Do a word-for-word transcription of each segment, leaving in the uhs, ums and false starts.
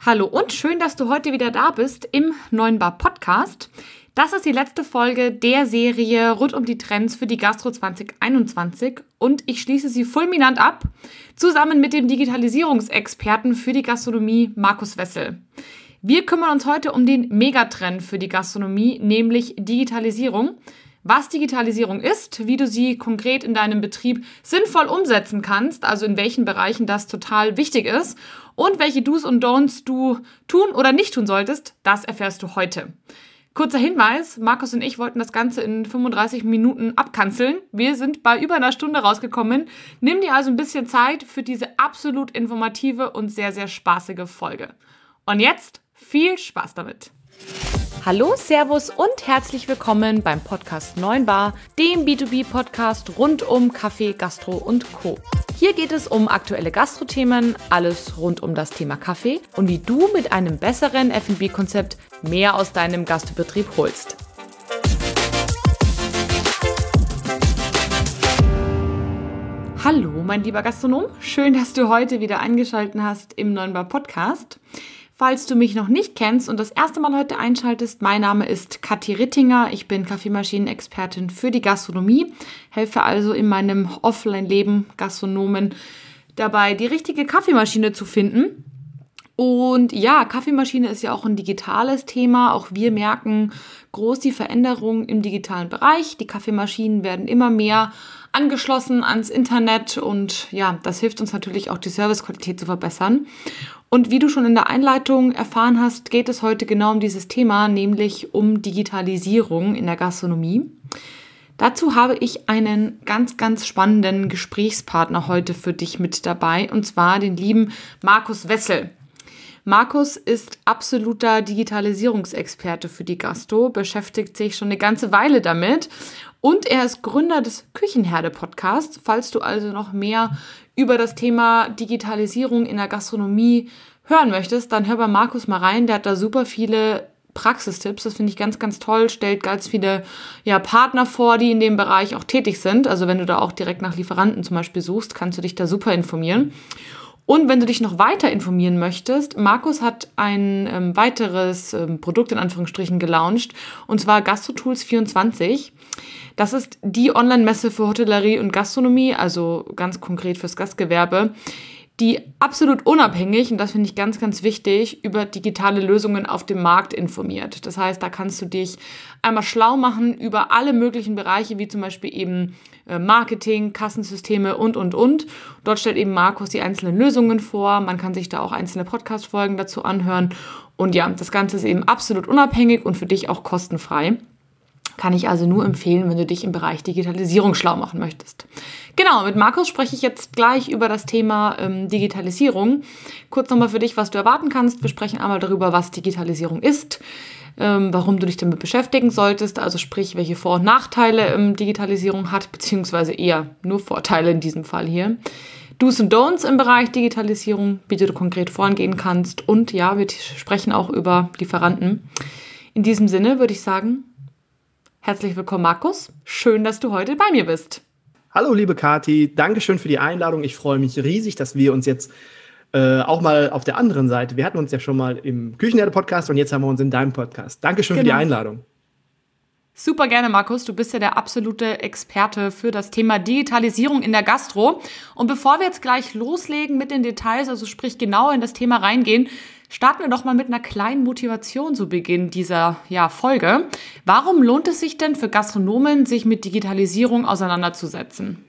Hallo und schön, dass du heute wieder da bist im Neuen Bar Podcast. Das ist die letzte Folge der Serie rund um die Trends für die Gastro zwanzig einundzwanzig und ich schließe sie fulminant ab, zusammen mit dem Digitalisierungsexperten für die Gastronomie Markus Wessel. Wir kümmern uns heute um den Megatrend für die Gastronomie, nämlich Digitalisierung. Was Digitalisierung ist, wie du sie konkret in deinem Betrieb sinnvoll umsetzen kannst, also in welchen Bereichen das total wichtig ist und welche Do's und Don'ts du tun oder nicht tun solltest, das erfährst du heute. Kurzer Hinweis, Markus und ich wollten das Ganze in fünfunddreißig Minuten abkanzeln. Wir sind bei über einer Stunde rausgekommen. Nimm dir also ein bisschen Zeit für diese absolut informative und sehr, sehr spaßige Folge. Und jetzt viel Spaß damit! Hallo, Servus und herzlich willkommen beim Podcast Neuen Bar, dem B zwei B-Podcast rund um Kaffee, Gastro und Co. Hier geht es um aktuelle Gastro-Themen, alles rund um das Thema Kaffee und wie du mit einem besseren F und B-Konzept mehr aus deinem Gastbetrieb holst. Hallo, mein lieber Gastronom, schön, dass du heute wieder eingeschaltet hast im Neuen Bar Podcast. Falls du mich noch nicht kennst und das erste Mal heute einschaltest, mein Name ist Kathi Rittinger, ich bin Kaffeemaschinen-Expertin für die Gastronomie, helfe also in meinem Offline-Leben Gastronomen dabei, die richtige Kaffeemaschine zu finden. Und ja, Kaffeemaschine ist ja auch ein digitales Thema, auch wir merken groß die Veränderungen im digitalen Bereich. Die Kaffeemaschinen werden immer mehr angeschlossen ans Internet und ja, das hilft uns natürlich auch, die Servicequalität zu verbessern. Und wie du schon in der Einleitung erfahren hast, geht es heute genau um dieses Thema, nämlich um Digitalisierung in der Gastronomie. Dazu habe ich einen ganz, ganz spannenden Gesprächspartner heute für dich mit dabei, und zwar den lieben Markus Wessel. Markus ist absoluter Digitalisierungsexperte für die Gastro, beschäftigt sich schon eine ganze Weile damit und er ist Gründer des Küchenherde-Podcasts. Falls du also noch mehr über das Thema Digitalisierung in der Gastronomie hören möchtest, dann hör bei Markus mal rein, der hat da super viele Praxistipps, das finde ich ganz, ganz toll, stellt ganz viele ja, Partner vor, die in dem Bereich auch tätig sind. Also wenn du da auch direkt nach Lieferanten zum Beispiel suchst, kannst du dich da super informieren. Und wenn du dich noch weiter informieren möchtest, Markus hat ein ähm, weiteres ähm, Produkt in Anführungsstrichen gelauncht, und zwar GastroTools vierundzwanzig. Das ist die Online-Messe für Hotellerie und Gastronomie, also ganz konkret fürs Gastgewerbe, die absolut unabhängig, und das finde ich ganz, ganz wichtig, über digitale Lösungen auf dem Markt informiert. Das heißt, da kannst du dich einmal schlau machen über alle möglichen Bereiche, wie zum Beispiel eben Marketing, Kassensysteme und, und, und. Dort stellt eben Markus die einzelnen Lösungen vor. Man kann sich da auch einzelne Podcast-Folgen dazu anhören. Und ja, das Ganze ist eben absolut unabhängig und für dich auch kostenfrei. Kann ich also nur empfehlen, wenn du dich im Bereich Digitalisierung schlau machen möchtest. Genau, mit Markus spreche ich jetzt gleich über das Thema ähm, Digitalisierung. Kurz nochmal für dich, was du erwarten kannst. Wir sprechen einmal darüber, was Digitalisierung ist, ähm, warum du dich damit beschäftigen solltest, also sprich, welche Vor- und Nachteile ähm, Digitalisierung hat, beziehungsweise eher nur Vorteile in diesem Fall hier. Do's und Don'ts im Bereich Digitalisierung, wie du konkret vorangehen kannst, und ja, wir sprechen auch über Lieferanten. In diesem Sinne würde ich sagen, herzlich willkommen, Markus. Schön, dass du heute bei mir bist. Hallo, liebe Kathi. Dankeschön für die Einladung. Ich freue mich riesig, dass wir uns jetzt äh, auch mal auf der anderen Seite, wir hatten uns ja schon mal im Küchenherde-Podcast und jetzt haben wir uns in deinem Podcast. Dankeschön genau. für die Einladung. Super gerne, Markus. Du bist ja der absolute Experte für das Thema Digitalisierung in der Gastro. Und bevor wir jetzt gleich loslegen mit den Details, also sprich genau in das Thema reingehen, starten wir doch mal mit einer kleinen Motivation zu Beginn dieser ja, Folge. Warum lohnt es sich denn für Gastronomen, sich mit Digitalisierung auseinanderzusetzen?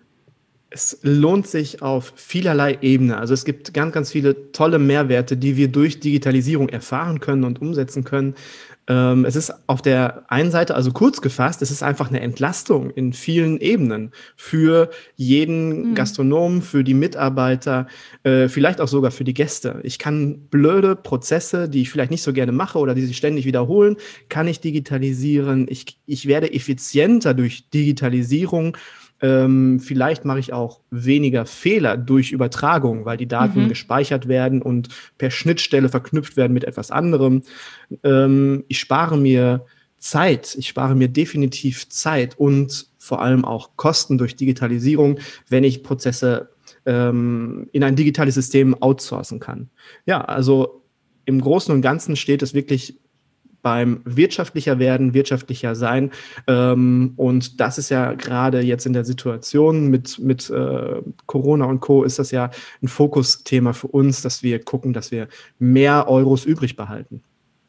Es lohnt sich auf vielerlei Ebene. Also es gibt ganz, ganz viele tolle Mehrwerte, die wir durch Digitalisierung erfahren können und umsetzen können. Ähm, es ist auf der einen Seite, also kurz gefasst, es ist einfach eine Entlastung in vielen Ebenen für jeden mhm. Gastronomen, für die Mitarbeiter, äh, vielleicht auch sogar für die Gäste. Ich kann blöde Prozesse, die ich vielleicht nicht so gerne mache oder die sich ständig wiederholen, kann ich digitalisieren. Ich, ich werde effizienter durch Digitalisierung. Ähm, vielleicht mache ich auch weniger Fehler durch Übertragung, weil die Daten mhm. gespeichert werden und per Schnittstelle verknüpft werden mit etwas anderem. Ähm, ich spare mir Zeit, ich spare mir definitiv Zeit und vor allem auch Kosten durch Digitalisierung, wenn ich Prozesse ähm, in ein digitales System outsourcen kann. Ja, also im Großen und Ganzen steht es wirklich beim wirtschaftlicher werden, wirtschaftlicher sein. Ähm, und das ist ja gerade jetzt in der Situation mit, mit äh, Corona und Co. ist das ja ein Fokusthema für uns, dass wir gucken, dass wir mehr Euros übrig behalten.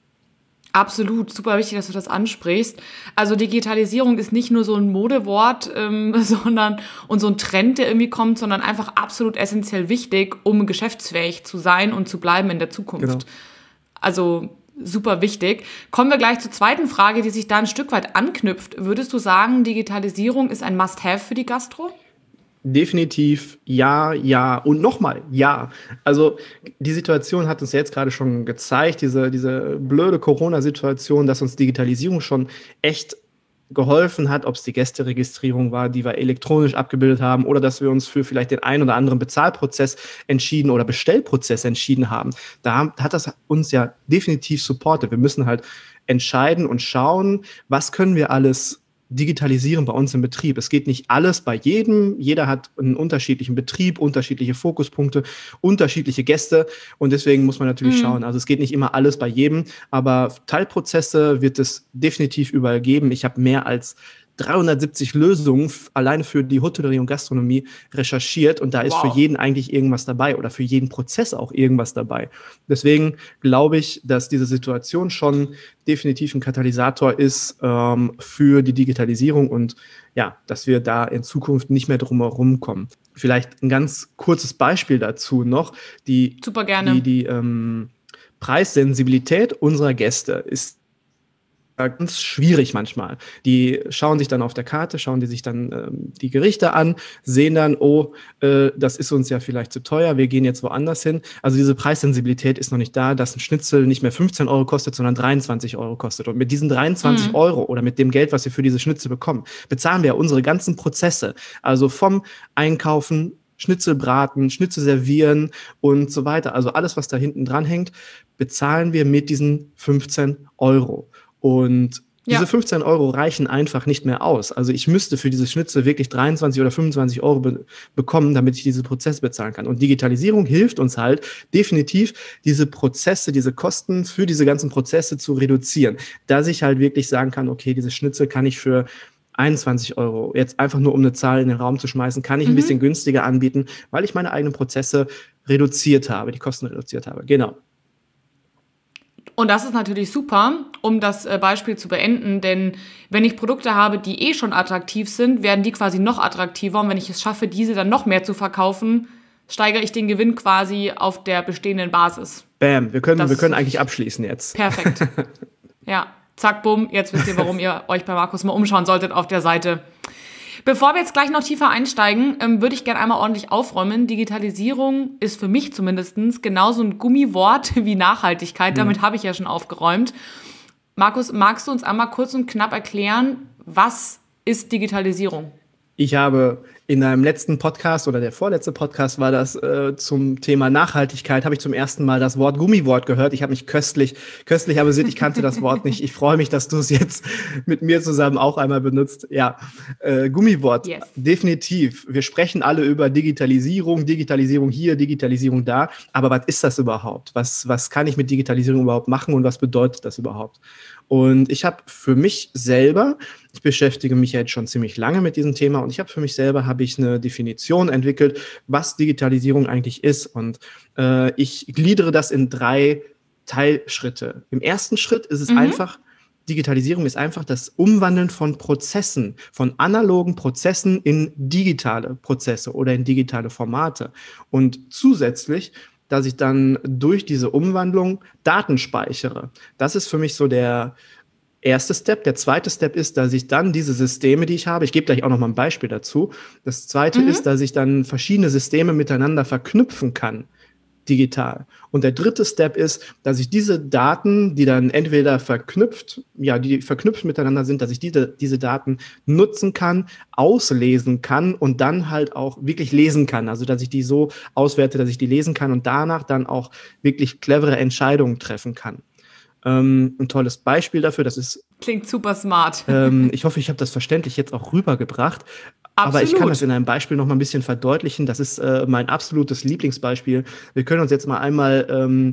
Absolut, super wichtig, dass du das ansprichst. Also Digitalisierung ist nicht nur so ein Modewort, ähm, sondern und so ein Trend, der irgendwie kommt, sondern einfach absolut essentiell wichtig, um geschäftsfähig zu sein und zu bleiben in der Zukunft. Genau. Also super wichtig. Kommen wir gleich zur zweiten Frage, die sich da ein Stück weit anknüpft. Würdest du sagen, Digitalisierung ist ein Must-have für die Gastro? Definitiv ja, ja und nochmal ja. Also die Situation hat uns jetzt gerade schon gezeigt, diese, diese blöde Corona-Situation, dass uns Digitalisierung schon echt geholfen hat, ob es die Gästeregistrierung war, die wir elektronisch abgebildet haben, oder dass wir uns für vielleicht den einen oder anderen Bezahlprozess entschieden oder Bestellprozess entschieden haben. Da hat das uns ja definitiv supportet. Wir müssen halt entscheiden und schauen, was können wir alles digitalisieren bei uns im Betrieb. Es geht nicht alles bei jedem. Jeder hat einen unterschiedlichen Betrieb, unterschiedliche Fokuspunkte, unterschiedliche Gäste. Und deswegen muss man natürlich mhm. schauen. Also es geht nicht immer alles bei jedem, aber Teilprozesse wird es definitiv überall geben. Ich habe mehr als dreihundertsiebzig Lösungen f- alleine für die Hotellerie und Gastronomie recherchiert und da ist Wow. für jeden eigentlich irgendwas dabei oder für jeden Prozess auch irgendwas dabei. Deswegen glaube ich, dass diese Situation schon definitiv ein Katalysator ist ähm, für die Digitalisierung und ja, dass wir da in Zukunft nicht mehr drum herum kommen. Vielleicht ein ganz kurzes Beispiel dazu noch. Die, Super gerne. die, die ähm, Preissensibilität unserer Gäste ist ganz schwierig manchmal. Die schauen sich dann auf der Karte, schauen die sich dann ähm, die Gerichte an, sehen dann, oh, äh, das ist uns ja vielleicht zu teuer, wir gehen jetzt woanders hin. Also diese Preissensibilität ist noch nicht da, dass ein Schnitzel nicht mehr fünfzehn Euro kostet, sondern dreiundzwanzig Euro kostet. Und mit diesen dreiundzwanzig Mhm. Euro oder mit dem Geld, was wir für diese Schnitzel bekommen, bezahlen wir unsere ganzen Prozesse. Also vom Einkaufen, Schnitzel braten, Schnitzel servieren und so weiter. Also alles, was da hinten dran hängt, bezahlen wir mit diesen fünfzehn Euro. Und diese Ja. fünfzehn Euro reichen einfach nicht mehr aus. Also ich müsste für diese Schnitzel wirklich dreiundzwanzig oder fünfundzwanzig Euro be- bekommen, damit ich diese Prozesse bezahlen kann. Und Digitalisierung hilft uns halt definitiv, diese Prozesse, diese Kosten für diese ganzen Prozesse zu reduzieren. Dass ich halt wirklich sagen kann, okay, diese Schnitzel kann ich für einundzwanzig Euro, jetzt einfach nur um eine Zahl in den Raum zu schmeißen, kann ich ein Mhm. bisschen günstiger anbieten, weil ich meine eigenen Prozesse reduziert habe, die Kosten reduziert habe. Genau. Und das ist natürlich super, um das äh, Beispiel zu beenden, denn wenn ich Produkte habe, die eh schon attraktiv sind, werden die quasi noch attraktiver. Und wenn ich es schaffe, diese dann noch mehr zu verkaufen, steigere ich den Gewinn quasi auf der bestehenden Basis. Bam, wir können, Das wir ist können so eigentlich abschließen jetzt. Perfekt. Ja, zack, bumm. Jetzt wisst ihr, warum ihr euch bei Markus mal umschauen solltet auf der Seite. Bevor wir jetzt gleich noch tiefer einsteigen, ähm, würde ich gerne einmal ordentlich aufräumen. Digitalisierung ist für mich zumindest genauso ein Gummiwort wie Nachhaltigkeit. Damit habe ich ja schon aufgeräumt. Markus, magst du uns einmal kurz und knapp erklären, was ist Digitalisierung? Ich habe in einem letzten Podcast oder der vorletzte Podcast war das äh, zum Thema Nachhaltigkeit, habe ich zum ersten Mal das Wort Gummiwort gehört. Ich habe mich köstlich, köstlich amüsiert. Ich kannte das Wort nicht. Ich freue mich, dass du es jetzt mit mir zusammen auch einmal benutzt. Ja, äh, Gummiwort, Yes. definitiv. Wir sprechen alle über Digitalisierung, Digitalisierung hier, Digitalisierung da. Aber was ist das überhaupt? Was, was kann ich mit Digitalisierung überhaupt machen und was bedeutet das überhaupt? Und ich habe für mich selber, ich beschäftige mich ja jetzt schon ziemlich lange mit diesem Thema und ich habe für mich selber habe ich eine Definition entwickelt, was Digitalisierung eigentlich ist. Und äh, ich gliedere das in drei Teilschritte. Im ersten Schritt ist es Mhm. einfach, Digitalisierung ist einfach das Umwandeln von Prozessen, von analogen Prozessen in digitale Prozesse oder in digitale Formate. Und zusätzlich, dass ich dann durch diese Umwandlung Daten speichere. Das ist für mich so der erste Step. Der zweite Step ist, dass ich dann diese Systeme, die ich habe, ich gebe gleich auch noch mal ein Beispiel dazu. Das zweite Mhm. ist, dass ich dann verschiedene Systeme miteinander verknüpfen kann, digital. Und der dritte Step ist, dass ich diese Daten, die dann entweder verknüpft, ja, die verknüpft miteinander sind, dass ich diese, diese Daten nutzen kann, auslesen kann und dann halt auch wirklich lesen kann. Also, dass ich die so auswerte, dass ich die lesen kann und danach dann auch wirklich clevere Entscheidungen treffen kann. Ähm, ein tolles Beispiel dafür, das ist, Klingt super smart. ähm, ich hoffe, ich habe das verständlich jetzt auch rübergebracht. Aber ich kann Absolut. das in einem Beispiel noch mal ein bisschen verdeutlichen. Das ist äh, mein absolutes Lieblingsbeispiel. Wir können uns jetzt mal einmal ähm,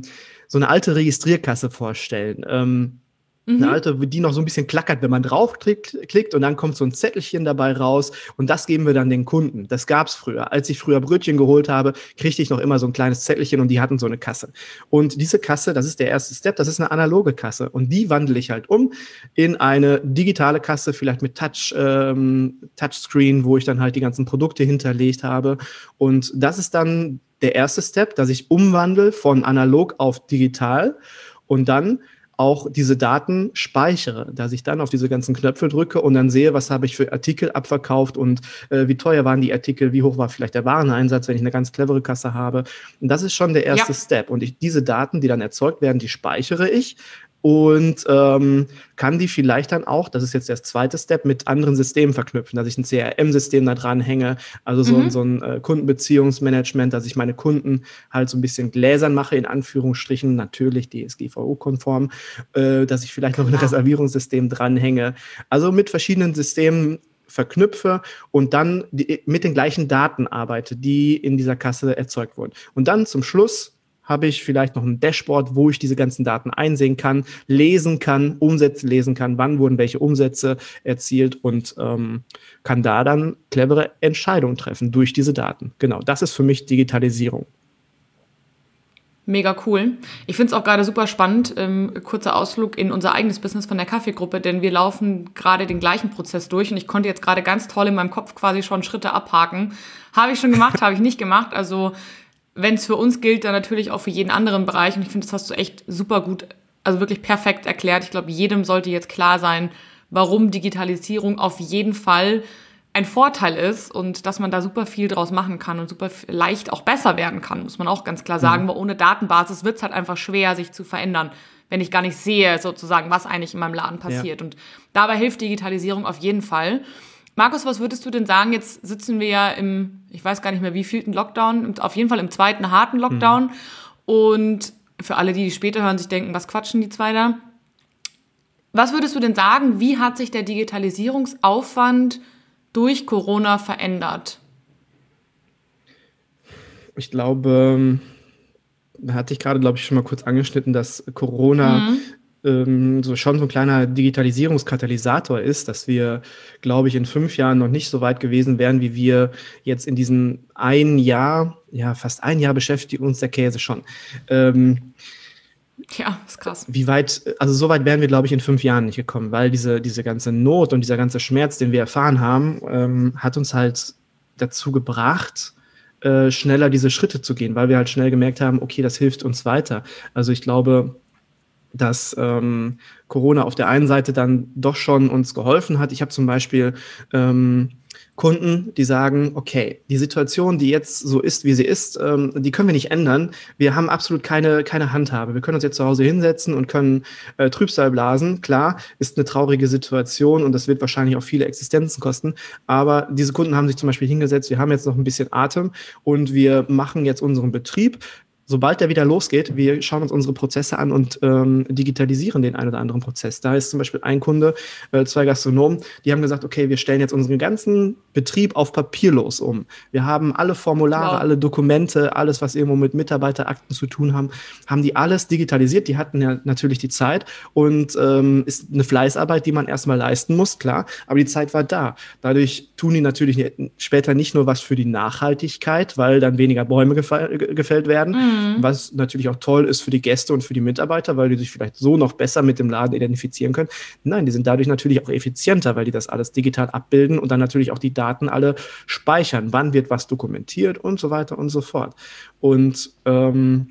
so eine alte Registrierkasse vorstellen. Ähm, Eine alte, die noch so ein bisschen klackert, wenn man draufklickt klickt, und dann kommt so ein Zettelchen dabei raus und das geben wir dann den Kunden. Das gab's früher. Als ich früher Brötchen geholt habe, kriegte ich noch immer so ein kleines Zettelchen und die hatten so eine Kasse. Und diese Kasse, das ist der erste Step, das ist eine analoge Kasse und die wandle ich halt um in eine digitale Kasse, vielleicht mit Touch, ähm, Touchscreen, wo ich dann halt die ganzen Produkte hinterlegt habe. Und das ist dann der erste Step, dass ich umwandle von analog auf digital und dann auch diese Daten speichere, dass ich dann auf diese ganzen Knöpfe drücke und dann sehe, was habe ich für Artikel abverkauft und äh, wie teuer waren die Artikel, wie hoch war vielleicht der Wareneinsatz, wenn ich eine ganz clevere Kasse habe. Und das ist schon der erste ja. Step. Und ich, diese Daten, die dann erzeugt werden, die speichere ich und ähm, kann die vielleicht dann auch, das ist jetzt der zweite Step, mit anderen Systemen verknüpfen, dass ich ein C R M-System da dran hänge, also so, mhm. so ein äh, Kundenbeziehungsmanagement, dass ich meine Kunden halt so ein bisschen gläsern mache, in Anführungsstrichen, natürlich D S G V O-konform, äh, dass ich vielleicht noch ein Reservierungssystem dranhänge, also mit verschiedenen Systemen verknüpfe und dann die, mit den gleichen Daten arbeite, die in dieser Kasse erzeugt wurden. Und dann zum Schluss habe ich vielleicht noch ein Dashboard, wo ich diese ganzen Daten einsehen kann, lesen kann, Umsätze lesen kann, wann wurden welche Umsätze erzielt und ähm, kann da dann clevere Entscheidungen treffen durch diese Daten. Genau, das ist für mich Digitalisierung. Mega cool. Ich finde es auch gerade super spannend, ähm, kurzer Ausflug in unser eigenes Business von der Kaffeegruppe, denn wir laufen gerade den gleichen Prozess durch und ich konnte jetzt gerade ganz toll in meinem Kopf quasi schon Schritte abhaken. Habe ich schon gemacht, habe ich nicht gemacht, also wenn es für uns gilt, dann natürlich auch für jeden anderen Bereich. Und ich finde, das hast du echt super gut, also wirklich perfekt erklärt. Ich glaube, jedem sollte jetzt klar sein, warum Digitalisierung auf jeden Fall ein Vorteil ist und dass man da super viel draus machen kann und super leicht auch besser werden kann, muss man auch ganz klar sagen. Mhm. Weil ohne Datenbasis wird es halt einfach schwer, sich zu verändern, wenn ich gar nicht sehe, sozusagen, was eigentlich in meinem Laden passiert. Ja. Und dabei hilft Digitalisierung auf jeden Fall. Markus, was würdest du denn sagen? Jetzt sitzen wir ja im, ich weiß gar nicht mehr, wie vielten Lockdown, auf jeden Fall im zweiten harten Lockdown. Mhm. Und für alle, die, die später hören, sich denken, was quatschen die zwei da? Was würdest du denn sagen, wie hat sich der Digitalisierungsaufwand durch Corona verändert? Ich glaube, da hatte ich gerade, glaube ich, schon mal kurz angeschnitten, dass Corona mhm. so schon so ein kleiner Digitalisierungskatalysator ist, dass wir, glaube ich, in fünf Jahren noch nicht so weit gewesen wären, wie wir jetzt in diesem ein Jahr, ja, fast ein Jahr beschäftigt uns der Käse schon. Ähm, ja, ist krass. Wie weit, also so weit wären wir, glaube ich, in fünf Jahren nicht gekommen, weil diese, diese ganze Not und dieser ganze Schmerz, den wir erfahren haben, ähm, hat uns halt dazu gebracht, äh, schneller diese Schritte zu gehen, weil wir halt schnell gemerkt haben, okay, das hilft uns weiter. Also ich glaube, dass ähm, Corona auf der einen Seite dann doch schon uns geholfen hat. Ich habe zum Beispiel ähm, Kunden, die sagen, okay, die Situation, die jetzt so ist, wie sie ist, ähm, die können wir nicht ändern. Wir haben absolut keine, keine Handhabe. Wir können uns jetzt zu Hause hinsetzen und können äh, Trübsal blasen. Klar, ist eine traurige Situation und das wird wahrscheinlich auch viele Existenzen kosten. Aber diese Kunden haben sich zum Beispiel hingesetzt, wir haben jetzt noch ein bisschen Atem und wir machen jetzt unseren Betrieb. Sobald der wieder losgeht, wir schauen uns unsere Prozesse an und ähm, digitalisieren den einen oder anderen Prozess. Da ist zum Beispiel ein Kunde, äh, zwei Gastronomen, die haben gesagt, okay, wir stellen jetzt unseren ganzen Betrieb auf papierlos um. Wir haben alle Formulare, wow. alle Dokumente, alles, was irgendwo mit Mitarbeiterakten zu tun haben, haben die alles digitalisiert. Die hatten ja natürlich die Zeit und ähm, ist eine Fleißarbeit, die man erstmal leisten muss, klar, aber die Zeit war da. Dadurch tun die natürlich später nicht nur was für die Nachhaltigkeit, weil dann weniger Bäume gefe- gefällt werden, mhm. was natürlich auch toll ist für die Gäste und für die Mitarbeiter, weil die sich vielleicht so noch besser mit dem Laden identifizieren können. Nein, die sind dadurch natürlich auch effizienter, weil die das alles digital abbilden und dann natürlich auch die Daten alle speichern. Wann wird was dokumentiert und so weiter und so fort. Und ähm,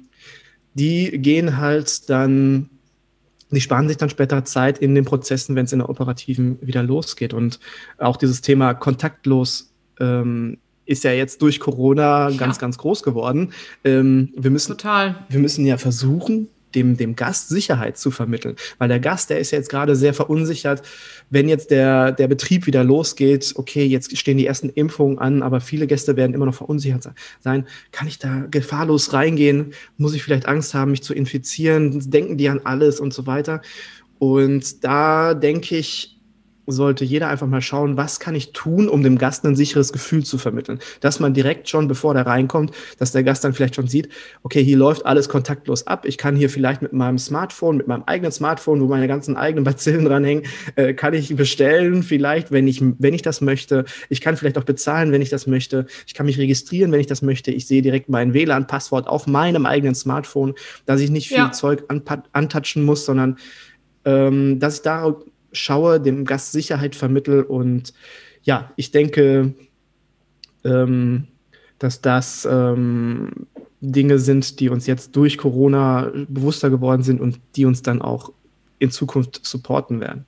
die gehen halt dann, die sparen sich dann später Zeit in den Prozessen, wenn es in der Operativen wieder losgeht. Und auch dieses Thema kontaktlos ähm, ist ja jetzt durch Corona ja. ganz, ganz groß geworden. Ähm, wir müssen, Total. Wir müssen ja versuchen, dem, dem Gast Sicherheit zu vermitteln. Weil der Gast, der ist ja jetzt gerade sehr verunsichert, wenn jetzt der, der Betrieb wieder losgeht, okay, jetzt stehen die ersten Impfungen an, aber viele Gäste werden immer noch verunsichert sein. Kann ich da gefahrlos reingehen? Muss ich vielleicht Angst haben, mich zu infizieren? Denken die an alles und so weiter? Und da denke ich, sollte jeder einfach mal schauen, was kann ich tun, um dem Gast ein sicheres Gefühl zu vermitteln. Dass man direkt schon, bevor der reinkommt, dass der Gast dann vielleicht schon sieht, okay, hier läuft alles kontaktlos ab. Ich kann hier vielleicht mit meinem Smartphone, mit meinem eigenen Smartphone, wo meine ganzen eigenen Bazillen dranhängen, äh, kann ich bestellen vielleicht, wenn ich, wenn ich das möchte. Ich kann vielleicht auch bezahlen, wenn ich das möchte. Ich kann mich registrieren, wenn ich das möchte. Ich sehe direkt mein W L A N-Passwort auf meinem eigenen Smartphone, dass ich nicht viel Ja. Zeug anpa- antatschen muss, sondern ähm, dass ich da schaue, dem Gast Sicherheit vermittle. Und ja, ich denke, ähm, dass das ähm, Dinge sind, die uns jetzt durch Corona bewusster geworden sind und die uns dann auch in Zukunft supporten werden.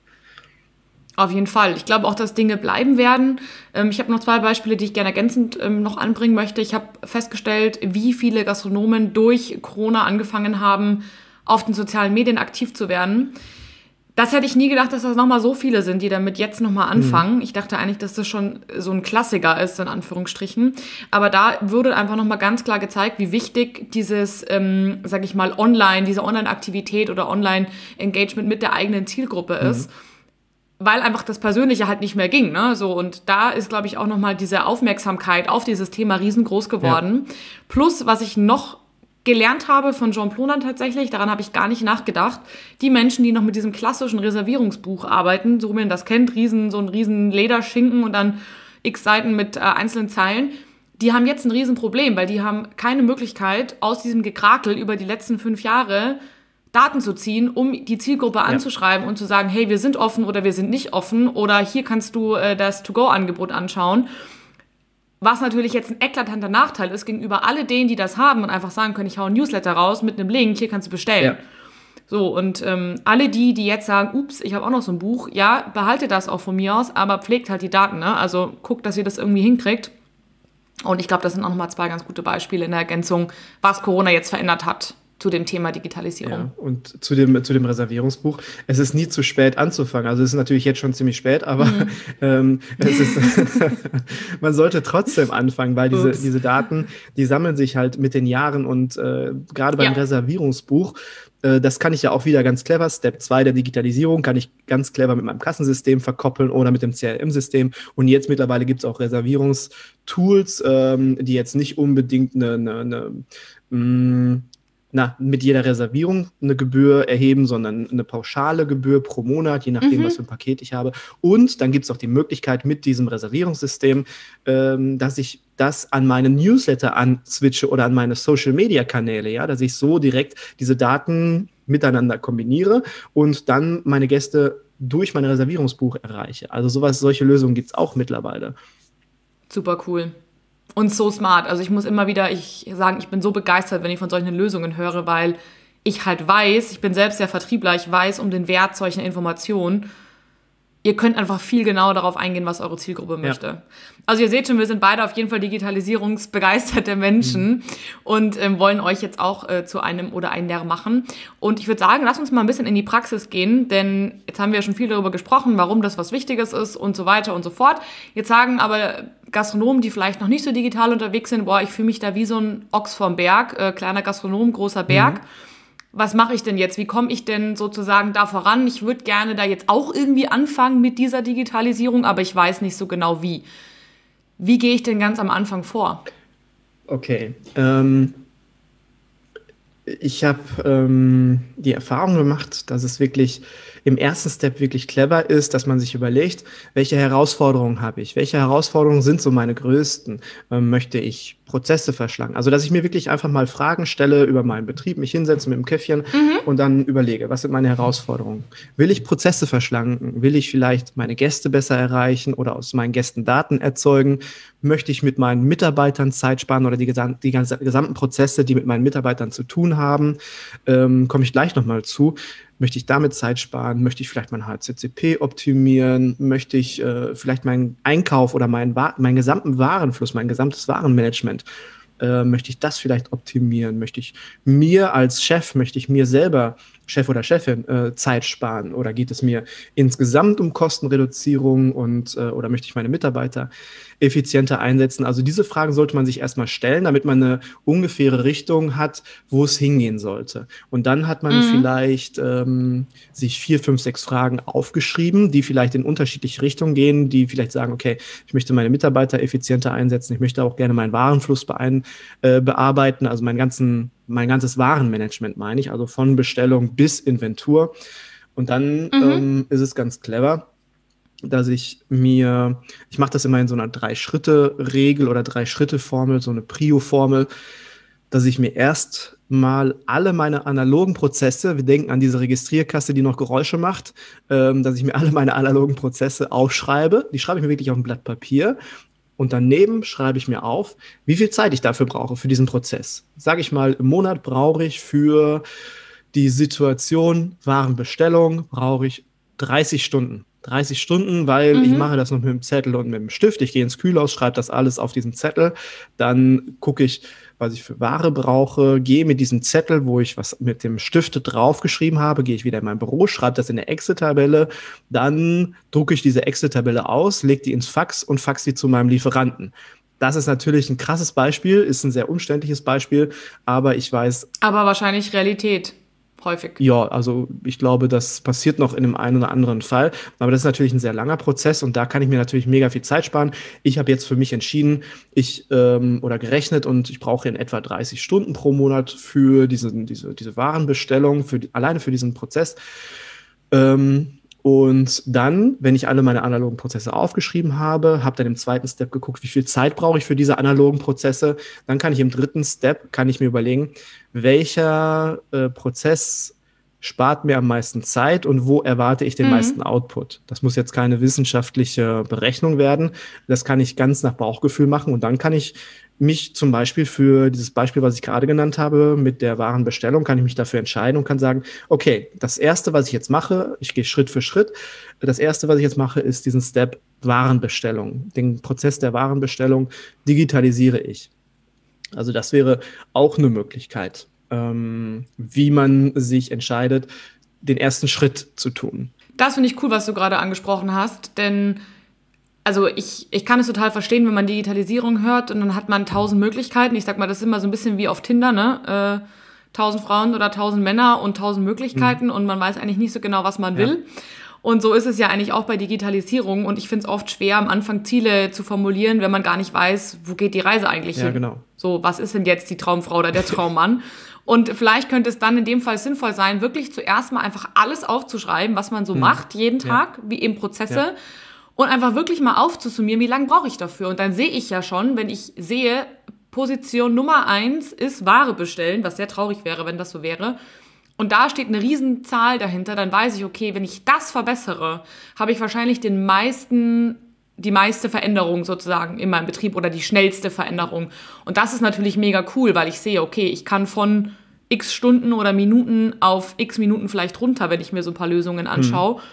Auf jeden Fall. Ich glaube auch, dass Dinge bleiben werden. Ähm, ich habe noch zwei Beispiele, die ich gerne ergänzend ähm, noch anbringen möchte. Ich habe festgestellt, wie viele Gastronomen durch Corona angefangen haben, auf den sozialen Medien aktiv zu werden. Das hätte ich nie gedacht, dass das nochmal so viele sind, die damit jetzt nochmal anfangen. Mhm. Ich dachte eigentlich, dass das schon so ein Klassiker ist, in Anführungsstrichen. Aber da wurde einfach nochmal ganz klar gezeigt, wie wichtig dieses, ähm, sag ich mal, Online, diese Online-Aktivität oder Online-Engagement mit der eigenen Zielgruppe ist. Mhm. Weil einfach das Persönliche halt nicht mehr ging. Ne? So, und da ist, glaube ich, auch nochmal diese Aufmerksamkeit auf dieses Thema riesengroß geworden. Ja. Plus, was ich noch gelernt habe von Jean Plonan tatsächlich, daran habe ich gar nicht nachgedacht, die Menschen, die noch mit diesem klassischen Reservierungsbuch arbeiten, so wie man das kennt, riesen, so ein riesen Lederschinken und dann x Seiten mit äh, einzelnen Zeilen, die haben jetzt ein Riesenproblem, weil die haben keine Möglichkeit, aus diesem Gekrakel über die letzten fünf Jahre Daten zu ziehen, um die Zielgruppe anzuschreiben ja. und zu sagen, hey, wir sind offen oder wir sind nicht offen oder hier kannst du äh, das To-Go-Angebot anschauen. Was natürlich jetzt ein eklatanter Nachteil ist gegenüber alle denen, die das haben und einfach sagen können, ich hau ein Newsletter raus mit einem Link, hier kannst du bestellen. Ja. So, und ähm, alle die, die jetzt sagen, ups, ich habe auch noch so ein Buch, ja, behaltet das auch von mir aus, aber pflegt halt die Daten, ne? Also guckt, dass ihr das irgendwie hinkriegt. Und ich glaube, das sind auch nochmal zwei ganz gute Beispiele in der Ergänzung, was Corona jetzt verändert hat zu dem Thema Digitalisierung. Ja, und zu dem, zu dem Reservierungsbuch. Es ist nie zu spät anzufangen. Also es ist natürlich jetzt schon ziemlich spät, aber mhm. ähm, es ist man sollte trotzdem anfangen, weil diese, diese Daten, die sammeln sich halt mit den Jahren und äh, gerade beim ja. Reservierungsbuch, äh, das kann ich ja auch wieder ganz clever, Step zwei der Digitalisierung, kann ich ganz clever mit meinem Kassensystem verkoppeln oder mit dem C R M-System. Und jetzt mittlerweile gibt es auch Reservierungstools, ähm, die jetzt nicht unbedingt eine, eine, eine mh, na, mit jeder Reservierung eine Gebühr erheben, sondern eine pauschale Gebühr pro Monat, je nachdem, mhm. was für ein Paket ich habe. Und dann gibt es auch die Möglichkeit mit diesem Reservierungssystem, ähm, dass ich das an meine Newsletter answitche oder an meine Social-Media-Kanäle, ja, dass ich so direkt diese Daten miteinander kombiniere und dann meine Gäste durch mein Reservierungsbuch erreiche. Also sowas, solche Lösungen gibt es auch mittlerweile. Super cool. Und so smart. Also ich muss immer wieder ich sagen, ich bin so begeistert, wenn ich von solchen Lösungen höre, weil ich halt weiß, ich bin selbst der Vertriebler, ich weiß um den Wert solcher Informationen. Ihr könnt einfach viel genauer darauf eingehen, was eure Zielgruppe möchte. Ja. Also ihr seht schon, wir sind beide auf jeden Fall digitalisierungsbegeisterte Menschen mhm. und ähm, wollen euch jetzt auch äh, zu einem oder einer machen. Und ich würde sagen, lass uns mal ein bisschen in die Praxis gehen, denn jetzt haben wir ja schon viel darüber gesprochen, warum das was Wichtiges ist und so weiter und so fort. Jetzt sagen aber Gastronomen, die vielleicht noch nicht so digital unterwegs sind, boah, ich fühle mich da wie so ein Ochs vorm Berg, äh, kleiner Gastronom, großer Berg. Mhm. Was mache ich denn jetzt? Wie komme ich denn sozusagen da voran? Ich würde gerne da jetzt auch irgendwie anfangen mit dieser Digitalisierung, aber ich weiß nicht so genau wie. Wie gehe ich denn ganz am Anfang vor? Okay, ähm, ich habe ähm, die Erfahrung gemacht, dass es wirklich im ersten Step wirklich clever ist, dass man sich überlegt, welche Herausforderungen habe ich? Welche Herausforderungen sind so meine größten? Ähm, möchte ich Prozesse verschlanken? Also, dass ich mir wirklich einfach mal Fragen stelle über meinen Betrieb, mich hinsetze mit dem Käffchen mhm. und dann überlege, was sind meine Herausforderungen? Will ich Prozesse verschlanken? Will ich vielleicht meine Gäste besser erreichen oder aus meinen Gästen Daten erzeugen? Möchte ich mit meinen Mitarbeitern Zeit sparen oder die, gesam- die gesamten Prozesse, die mit meinen Mitarbeitern zu tun haben? Ähm, komme ich gleich nochmal zu. Möchte ich damit Zeit sparen? Möchte ich vielleicht mein H C C P optimieren? Möchte ich äh, vielleicht meinen Einkauf oder meinen, Wa- meinen gesamten Warenfluss, mein gesamtes Warenmanagement, äh, möchte ich das vielleicht optimieren? Möchte ich mir als Chef, möchte ich mir selber Chef oder Chefin äh, Zeit sparen? Oder geht es mir insgesamt um Kostenreduzierung und äh, oder möchte ich meine Mitarbeiter effizienter einsetzen? Also diese Fragen sollte man sich erstmal stellen, damit man eine ungefähre Richtung hat, wo es hingehen sollte. Und dann hat man mhm. vielleicht ähm, sich vier, fünf, sechs Fragen aufgeschrieben, die vielleicht in unterschiedliche Richtungen gehen, die vielleicht sagen, okay, ich möchte meine Mitarbeiter effizienter einsetzen, ich möchte auch gerne meinen Warenfluss beein, äh, bearbeiten, also meinen ganzen, mein ganzes Warenmanagement meine ich, also von Bestellung bis Inventur. Und dann mhm. ähm, ist es ganz clever, dass ich mir, ich mache das immer in so einer Drei-Schritte-Regel oder Drei-Schritte-Formel, so eine Prio-Formel, dass ich mir erst mal alle meine analogen Prozesse, wir denken an diese Registrierkasse, die noch Geräusche macht, ähm, dass ich mir alle meine analogen Prozesse aufschreibe. Die schreibe ich mir wirklich auf ein Blatt Papier. Und daneben schreibe ich mir auf, wie viel Zeit ich dafür brauche, für diesen Prozess. Sage ich mal, im Monat brauche ich für die Situation Warenbestellung, brauche ich dreißig Stunden. dreißig Stunden, weil mhm. ich mache das noch mit dem Zettel und mit dem Stift. Ich gehe ins Kühlhaus, schreibe das alles auf diesen Zettel. Dann gucke ich, was ich für Ware brauche, gehe mit diesem Zettel, wo ich was mit dem Stift draufgeschrieben habe, gehe ich wieder in mein Büro, schreibe das in der Excel-Tabelle. Dann drucke ich diese Excel-Tabelle aus, lege die ins Fax und fax die zu meinem Lieferanten. Das ist natürlich ein krasses Beispiel, ist ein sehr umständliches Beispiel, aber ich weiß... Aber wahrscheinlich Realität. Häufig. Ja, also ich glaube, das passiert noch in dem einen oder anderen Fall. Aber das ist natürlich ein sehr langer Prozess und da kann ich mir natürlich mega viel Zeit sparen. Ich habe jetzt für mich entschieden, ich ähm, oder gerechnet und ich brauche in etwa dreißig Stunden pro Monat für diese, diese, diese Warenbestellung, für die, alleine für diesen Prozess. Ähm, Und dann, wenn ich alle meine analogen Prozesse aufgeschrieben habe, habe dann im zweiten Step geguckt, wie viel Zeit brauche ich für diese analogen Prozesse. Dann kann ich im dritten Step, kann ich mir überlegen, welcher äh, Prozess spart mir am meisten Zeit und wo erwarte ich den mhm. meisten Output. Das muss jetzt keine wissenschaftliche Berechnung werden. Das kann ich ganz nach Bauchgefühl machen und dann kann ich mich zum Beispiel für dieses Beispiel, was ich gerade genannt habe, mit der Warenbestellung, kann ich mich dafür entscheiden und kann sagen, okay, das Erste, was ich jetzt mache, ich gehe Schritt für Schritt, das Erste, was ich jetzt mache, ist diesen Step Warenbestellung. Den Prozess der Warenbestellung digitalisiere ich. Also das wäre auch eine Möglichkeit, ähm, wie man sich entscheidet, den ersten Schritt zu tun. Das finde ich cool, was du gerade angesprochen hast, denn also ich, ich kann es total verstehen, wenn man Digitalisierung hört und dann hat man tausend Möglichkeiten. Ich sag mal, das ist immer so ein bisschen wie auf Tinder, ne? Äh, tausend Frauen oder tausend Männer und tausend Möglichkeiten mhm. und man weiß eigentlich nicht so genau, was man ja. will. Und so ist es ja eigentlich auch bei Digitalisierung und ich finde es oft schwer, am Anfang Ziele zu formulieren, wenn man gar nicht weiß, wo geht die Reise eigentlich ja, hin. Genau. So, was ist denn jetzt die Traumfrau oder der Traummann? Und vielleicht könnte es dann in dem Fall sinnvoll sein, wirklich zuerst mal einfach alles aufzuschreiben, was man so mhm. macht, jeden Tag, ja. wie eben Prozesse. Ja. Und einfach wirklich mal aufzusummieren, wie lange brauche ich dafür? Und dann sehe ich ja schon, wenn ich sehe, Position Nummer eins ist Ware bestellen, was sehr traurig wäre, wenn das so wäre. Und da steht eine Riesenzahl dahinter, dann weiß ich, okay, wenn ich das verbessere, habe ich wahrscheinlich den meisten, die meiste Veränderung sozusagen in meinem Betrieb oder die schnellste Veränderung. Und das ist natürlich mega cool, weil ich sehe, okay, ich kann von x Stunden oder Minuten auf x Minuten vielleicht runter, wenn ich mir so ein paar Lösungen anschaue. Hm.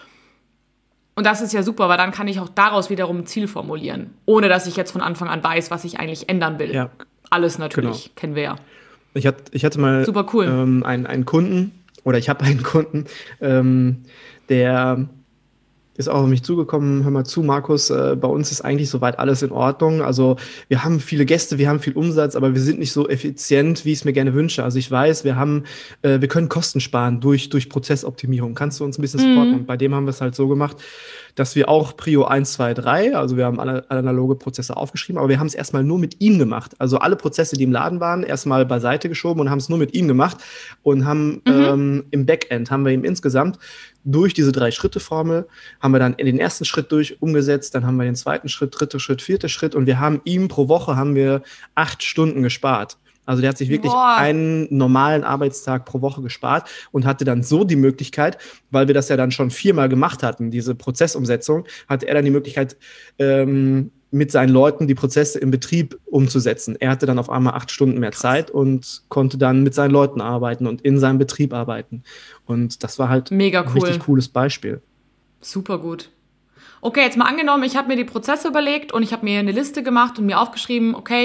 Und das ist ja super, weil dann kann ich auch daraus wiederum ein Ziel formulieren, ohne dass ich jetzt von Anfang an weiß, was ich eigentlich ändern will. Ja. Alles natürlich, genau. Kennen wir ja. Ich hatte, ich hatte mal super cool. ähm, einen, einen Kunden, oder ich habe einen Kunden, ähm, der ist auch auf mich zugekommen, hör mal zu, Markus, äh, bei uns ist eigentlich soweit alles in Ordnung. Also wir haben viele Gäste, wir haben viel Umsatz, aber wir sind nicht so effizient, wie ich es mir gerne wünsche. Also ich weiß, wir haben, äh, wir können Kosten sparen durch, durch Prozessoptimierung. Kannst du uns ein bisschen supporten? Mhm. Und bei dem haben wir es halt so gemacht, dass wir auch Prio eins, zwei, drei, also wir haben alle analoge Prozesse aufgeschrieben, aber wir haben es erstmal nur mit ihm gemacht. Also alle Prozesse, die im Laden waren, erstmal beiseite geschoben und haben es nur mit ihm gemacht und haben mhm. ähm, im Backend haben wir ihm insgesamt durch diese Drei-Schritte-Formel haben wir dann in den ersten Schritt durch umgesetzt, dann haben wir den zweiten Schritt, dritter Schritt, vierter Schritt und wir haben ihm pro Woche haben wir acht Stunden gespart. Also der hat sich wirklich Boah. einen normalen Arbeitstag pro Woche gespart und hatte dann so die Möglichkeit, weil wir das ja dann schon viermal gemacht hatten, diese Prozessumsetzung, hatte er dann die Möglichkeit, ähm, mit seinen Leuten die Prozesse im Betrieb umzusetzen. Er hatte dann auf einmal acht Stunden mehr Zeit und konnte dann mit seinen Leuten arbeiten und in seinem Betrieb arbeiten. Und das war halt Mega ein cool. richtig cooles Beispiel. Super gut. Okay, jetzt mal angenommen, ich habe mir die Prozesse überlegt und ich habe mir eine Liste gemacht und mir aufgeschrieben, okay,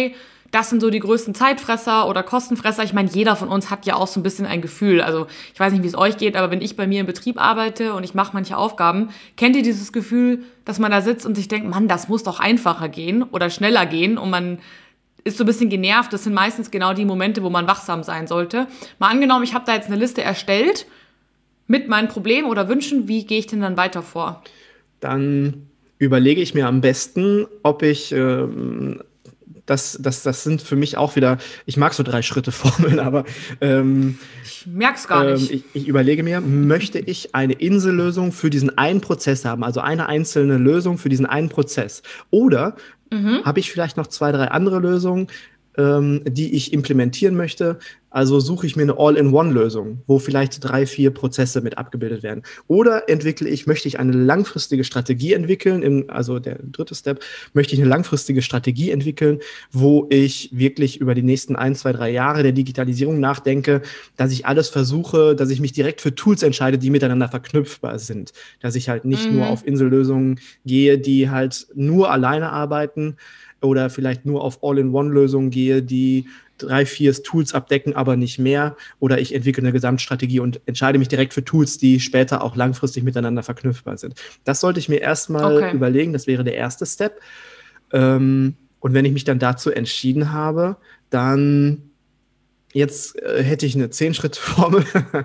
das sind so die größten Zeitfresser oder Kostenfresser. Ich meine, jeder von uns hat ja auch so ein bisschen ein Gefühl. Also ich weiß nicht, wie es euch geht, aber wenn ich bei mir im Betrieb arbeite und ich mache manche Aufgaben, kennt ihr dieses Gefühl, dass man da sitzt und sich denkt, Mann, das muss doch einfacher gehen oder schneller gehen und man ist so ein bisschen genervt. Das sind meistens genau die Momente, wo man wachsam sein sollte. Mal angenommen, ich habe da jetzt eine Liste erstellt mit meinen Problemen oder Wünschen. Wie gehe ich denn dann weiter vor? Dann überlege ich mir am besten, ob ich ähm, das, das, das sind für mich auch wieder, ich mag so Drei-Schritte-Formeln, aber ähm, Ich merk's gar ähm, nicht. ich, ich überlege mir, möchte ich eine Insellösung für diesen einen Prozess haben, also eine einzelne Lösung für diesen einen Prozess? Oder habe ich vielleicht noch zwei, drei andere Lösungen, ähm, die ich implementieren möchte? Also suche ich mir eine All-in-One-Lösung, wo vielleicht drei, vier Prozesse mit abgebildet werden. Oder entwickle ich, möchte ich eine langfristige Strategie entwickeln, im, also der dritte Step, möchte ich eine langfristige Strategie entwickeln, wo ich wirklich über die nächsten ein, zwei, drei Jahre der Digitalisierung nachdenke, dass ich alles versuche, dass ich mich direkt für Tools entscheide, die miteinander verknüpfbar sind. Dass ich halt nicht nur auf Insellösungen gehe, die halt nur alleine arbeiten, oder vielleicht nur auf All-in-One-Lösungen gehe, die drei, vier Tools abdecken, aber nicht mehr. Oder ich entwickle eine Gesamtstrategie und entscheide mich direkt für Tools, die später auch langfristig miteinander verknüpfbar sind. Das sollte ich mir erstmal Okay. überlegen. Das wäre der erste Step. Ähm, und wenn ich mich dann dazu entschieden habe, dann jetzt äh, hätte ich eine Zehn-Schritt-Formel,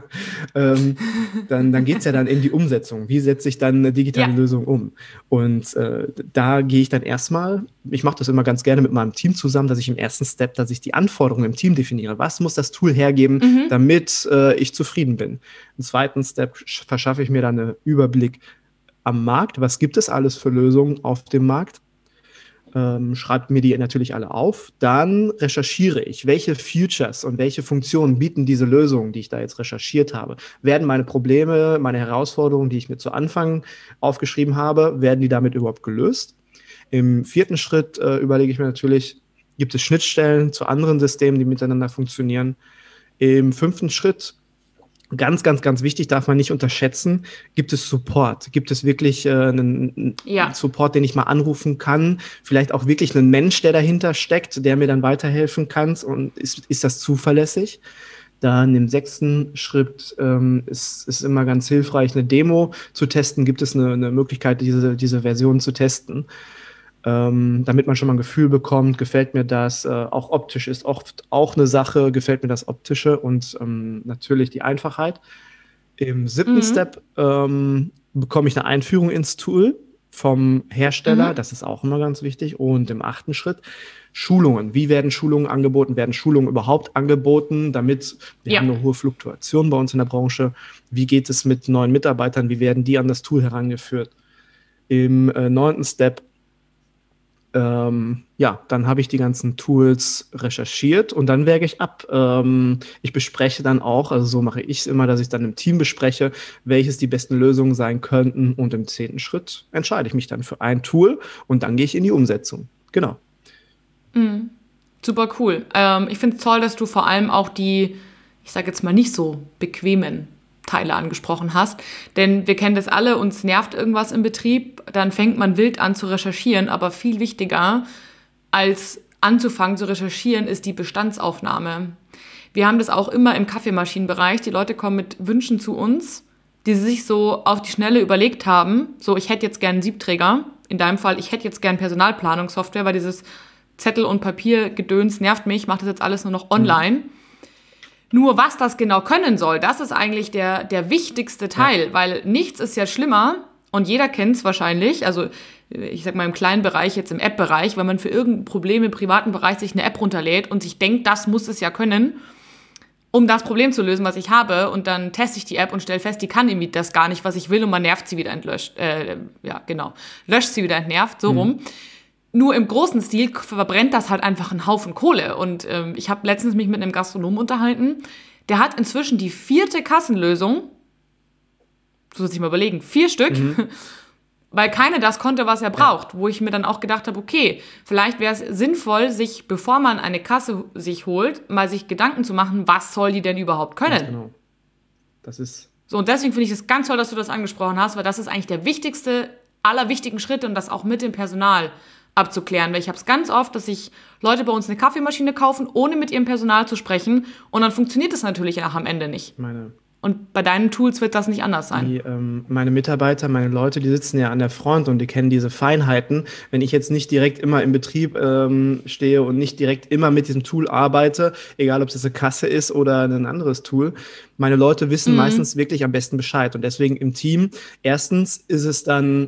ähm, dann, dann geht es ja dann in die Umsetzung. Wie setze ich dann eine digitale Ja. Lösung um? Und äh, da gehe ich dann erstmal, ich mache das immer ganz gerne mit meinem Team zusammen, dass ich im ersten Step, dass ich die Anforderungen im Team definiere. Was muss das Tool hergeben, damit äh, ich zufrieden bin? Im zweiten Step sch- verschaffe ich mir dann einen Überblick am Markt. Was gibt es alles für Lösungen auf dem Markt? Ähm, schreibe mir die natürlich alle auf. Dann recherchiere ich, welche Features und welche Funktionen bieten diese Lösungen, die ich da jetzt recherchiert habe. Werden meine Probleme, meine Herausforderungen, die ich mir zu Anfang aufgeschrieben habe, werden die damit überhaupt gelöst? Im vierten Schritt äh, überlege ich mir natürlich, gibt es Schnittstellen zu anderen Systemen, die miteinander funktionieren? Im fünften Schritt, ganz, ganz, ganz wichtig, darf man nicht unterschätzen, gibt es Support? Gibt es wirklich äh, einen Ja. Support, den ich mal anrufen kann? Vielleicht auch wirklich einen Mensch, der dahinter steckt, der mir dann weiterhelfen kann? Und ist, ist das zuverlässig? Dann im sechsten Schritt ähm, ist es immer ganz hilfreich, eine Demo zu testen. Gibt es eine, eine Möglichkeit, diese, diese Version zu testen? Ähm, damit man schon mal ein Gefühl bekommt, gefällt mir das, äh, auch optisch ist oft auch eine Sache, gefällt mir das Optische und ähm, natürlich die Einfachheit. Im siebten Step ähm, bekomme ich eine Einführung ins Tool vom Hersteller, das ist auch immer ganz wichtig. Und im achten Schritt Schulungen. Wie werden Schulungen angeboten? Werden Schulungen überhaupt angeboten, damit wir Ja. haben eine hohe Fluktuation bei uns in der Branche. Wie geht es mit neuen Mitarbeitern? Wie werden die an das Tool herangeführt? Im äh, neunten Step ähm, ja, dann habe ich die ganzen Tools recherchiert und dann wäge ich ab. Ähm, ich bespreche dann auch, also so mache ich es immer, dass ich dann im Team bespreche, welches die besten Lösungen sein könnten. Und im zehnten Schritt entscheide ich mich dann für ein Tool und dann gehe ich in die Umsetzung. Genau. Super cool. Ähm, ich finde es toll, dass du vor allem auch die, ich sage jetzt mal nicht so bequemen Teile angesprochen hast. Denn wir kennen das alle, uns nervt irgendwas im Betrieb, dann fängt man wild an zu recherchieren. Aber viel wichtiger als anzufangen zu recherchieren ist die Bestandsaufnahme. Wir haben das auch immer im Kaffeemaschinenbereich. Die Leute kommen mit Wünschen zu uns, die sie sich so auf die Schnelle überlegt haben. So, ich hätte jetzt gern einen Siebträger. In deinem Fall, ich hätte jetzt gern Personalplanungssoftware, weil dieses Zettel- und Papiergedöns nervt mich, ich mache das jetzt alles nur noch online. Nur was das genau können soll, das ist eigentlich der, der wichtigste Teil, weil nichts ist ja schlimmer und jeder kennt es wahrscheinlich, also ich sag mal im kleinen Bereich, jetzt im App-Bereich, wenn man für irgendein Problem im privaten Bereich sich eine App runterlädt und sich denkt, das muss es ja können, um das Problem zu lösen, was ich habe, und dann teste ich die App und stelle fest, die kann irgendwie das gar nicht, was ich will, und man nervt sie wieder entlöscht, äh, ja genau, löscht sie wieder entnervt, so rum. Nur im großen Stil verbrennt das halt einfach einen Haufen Kohle. Und ähm, ich habe letztens mich mit einem Gastronomen unterhalten. Der hat inzwischen die vierte Kassenlösung. Du musst dich mal überlegen, vier Stück. Weil keiner das konnte, was er braucht. Wo ich mir dann auch gedacht habe, okay, vielleicht wäre es sinnvoll, sich, bevor man eine Kasse sich holt, mal sich Gedanken zu machen, was soll die denn überhaupt können? Ganz genau. Das ist So, und deswegen finde ich es ganz toll, dass du das angesprochen hast, weil das ist eigentlich der wichtigste aller wichtigen Schritte und das auch mit dem Personal abzuklären. Weil ich habe es ganz oft, dass sich Leute bei uns eine Kaffeemaschine kaufen, ohne mit ihrem Personal zu sprechen. Und dann funktioniert es natürlich auch am Ende nicht. Meine Und bei deinen Tools wird das nicht anders sein. Die, ähm, meine Mitarbeiter, meine Leute, die sitzen ja an der Front und die kennen diese Feinheiten. Wenn ich jetzt nicht direkt immer im Betrieb ähm, stehe und nicht direkt immer mit diesem Tool arbeite, egal ob es jetzt eine Kasse ist oder ein anderes Tool, meine Leute wissen mhm. meistens wirklich am besten Bescheid. Und deswegen im Team, erstens ist es dann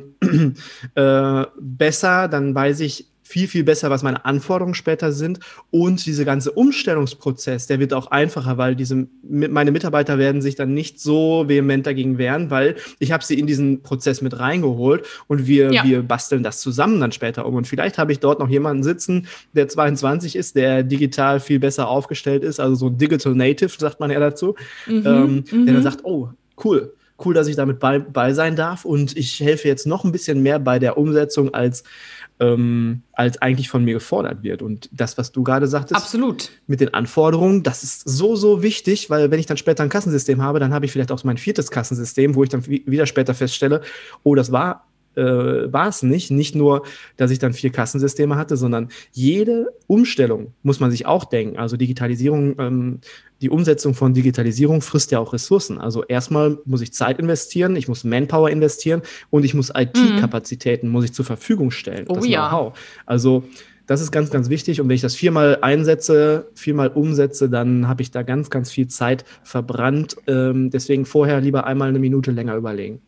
äh, besser, dann weiß ich viel, viel besser, was meine Anforderungen später sind. Und dieser ganze Umstellungsprozess, der wird auch einfacher, weil diese, meine Mitarbeiter werden sich dann nicht so vehement dagegen wehren, weil ich habe sie in diesen Prozess mit reingeholt und wir, ja. wir basteln das zusammen dann später um. Und vielleicht habe ich dort noch jemanden sitzen, der zweiundzwanzig ist, der digital viel besser aufgestellt ist, also so Digital Native, sagt man ja dazu, mhm, ähm, der mhm. dann sagt, oh, cool, cool, dass ich damit bei, bei sein darf und ich helfe jetzt noch ein bisschen mehr bei der Umsetzung als Ähm, als eigentlich von mir gefordert wird. Und das, was du gerade sagtest, absolut, mit den Anforderungen, das ist so, so wichtig, weil wenn ich dann später ein Kassensystem habe, dann habe ich vielleicht auch mein viertes Kassensystem, wo ich dann wieder später feststelle, oh, das war äh, war es nicht. Nicht nur, dass ich dann vier Kassensysteme hatte, sondern jede Umstellung muss man sich auch denken. Also Digitalisierung, ähm, die Umsetzung von Digitalisierung frisst ja auch Ressourcen. Also erstmal muss ich Zeit investieren, ich muss Manpower investieren und ich muss I T-Kapazitäten mhm. muss ich zur Verfügung stellen. Oh das ja. Know-how. Also das ist ganz, ganz wichtig. Und wenn ich das viermal einsetze, viermal umsetze, dann habe ich da ganz, ganz viel Zeit verbrannt. Ähm, deswegen vorher lieber einmal eine Minute länger überlegen.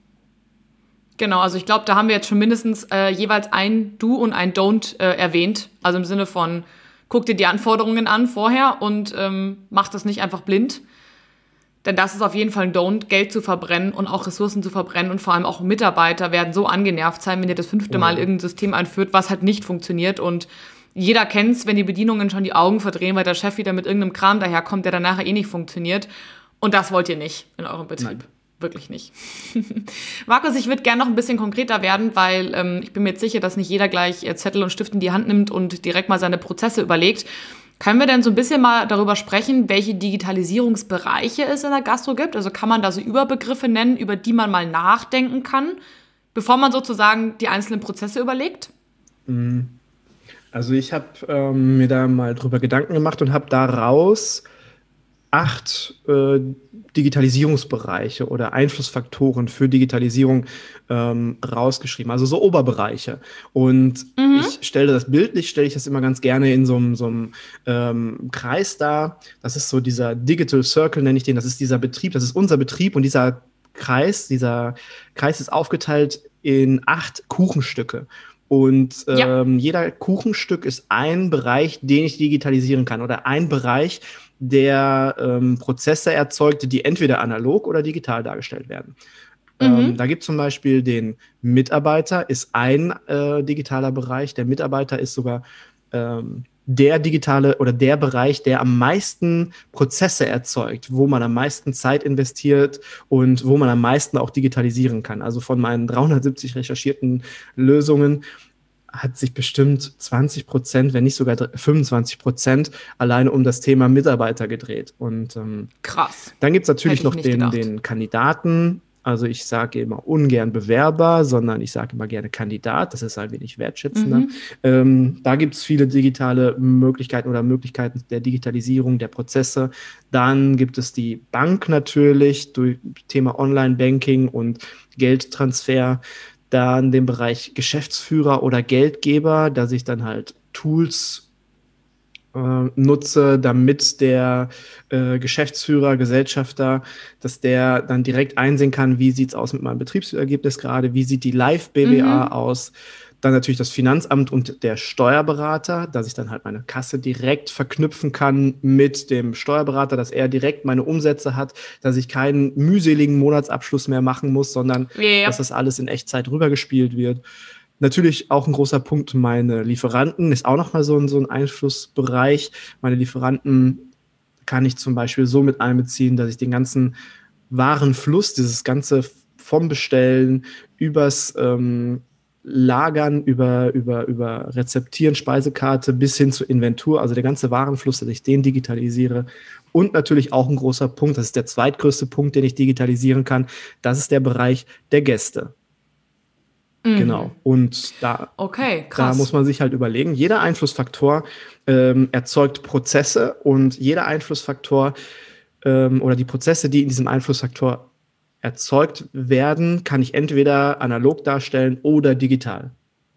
Genau, also ich glaube, da haben wir jetzt schon mindestens äh, jeweils ein Do und ein Don't äh, erwähnt. Also im Sinne von, guck dir die Anforderungen an vorher und ähm, mach das nicht einfach blind. Denn das ist auf jeden Fall ein Don't, Geld zu verbrennen und auch Ressourcen zu verbrennen. Und vor allem auch Mitarbeiter werden so angenervt sein, wenn ihr das fünfte Mal irgendein System einführt, was halt nicht funktioniert. Und jeder kennt's, wenn die Bedienungen schon die Augen verdrehen, weil der Chef wieder mit irgendeinem Kram daherkommt, der dann nachher eh nicht funktioniert. Und das wollt ihr nicht in eurem Betrieb. Nein. Wirklich nicht. Markus, ich würde gerne noch ein bisschen konkreter werden, weil ähm, ich bin mir jetzt sicher, dass nicht jeder gleich äh, Zettel und Stift in die Hand nimmt und direkt mal seine Prozesse überlegt. Können wir denn so ein bisschen mal darüber sprechen, welche Digitalisierungsbereiche es in der Gastro gibt? Also kann man da so Überbegriffe nennen, über die man mal nachdenken kann, bevor man sozusagen die einzelnen Prozesse überlegt? Also ich habe ähm, mir da mal drüber Gedanken gemacht und habe daraus acht äh, Digitalisierungsbereiche oder Einflussfaktoren für Digitalisierung ähm, rausgeschrieben, also so Oberbereiche. Und mhm. ich stelle das bildlich, stelle ich das immer ganz gerne in so einem, so einem ähm, Kreis dar. Das ist so dieser Digital Circle, nenne ich den. Das ist dieser Betrieb, das ist unser Betrieb und dieser Kreis, dieser Kreis ist aufgeteilt in acht Kuchenstücke. Und ähm, ja. jeder Kuchenstück ist ein Bereich, den ich digitalisieren kann oder ein Bereich, der ähm, Prozesse erzeugte, die entweder analog oder digital dargestellt werden. Mhm. Ähm, da gibt es zum Beispiel den Mitarbeiter, ist ein äh, digitaler Bereich. Der Mitarbeiter ist sogar ähm, der digitale oder der Bereich, der am meisten Prozesse erzeugt, wo man am meisten Zeit investiert und wo man am meisten auch digitalisieren kann. Also von meinen dreihundertsiebzig recherchierten Lösungen hat sich bestimmt zwanzig Prozent, wenn nicht sogar fünfundzwanzig Prozent alleine um das Thema Mitarbeiter gedreht. Und ähm, krass. Dann gibt es natürlich noch den, den Kandidaten. Also ich sage immer ungern Bewerber, sondern ich sage immer gerne Kandidat. Das ist ein wenig wertschätzender. Mhm. Ähm, da gibt es viele digitale Möglichkeiten oder Möglichkeiten der Digitalisierung der Prozesse. Dann gibt es die Bank natürlich, durch Thema Online-Banking und Geldtransfer. Dann den Bereich Geschäftsführer oder Geldgeber, dass ich dann halt Tools äh, nutze, damit der äh, Geschäftsführer, Gesellschafter, dass der dann direkt einsehen kann, wie sieht es aus mit meinem Betriebsergebnis gerade, wie sieht die Live-B W A mhm. aus. Dann natürlich das Finanzamt und der Steuerberater, dass ich dann halt meine Kasse direkt verknüpfen kann mit dem Steuerberater, dass er direkt meine Umsätze hat, dass ich keinen mühseligen Monatsabschluss mehr machen muss, sondern ja. dass das alles in Echtzeit rübergespielt wird. Natürlich auch ein großer Punkt, meine Lieferanten ist auch nochmal so ein, so ein Einflussbereich. Meine Lieferanten kann ich zum Beispiel so mit einbeziehen, dass ich den ganzen Warenfluss, dieses ganze vom Bestellen übers ähm, Lagern, über, über, über Rezeptieren, Speisekarte bis hin zur Inventur, also der ganze Warenfluss, dass ich den digitalisiere. Und natürlich auch ein großer Punkt, das ist der zweitgrößte Punkt, den ich digitalisieren kann, das ist der Bereich der Gäste. Genau. Und da, Okay, da muss krass. man sich halt überlegen, jeder Einflussfaktor ähm, erzeugt Prozesse und jeder Einflussfaktor ähm, oder die Prozesse, die in diesem Einflussfaktor erzeugt werden, kann ich entweder analog darstellen oder digital.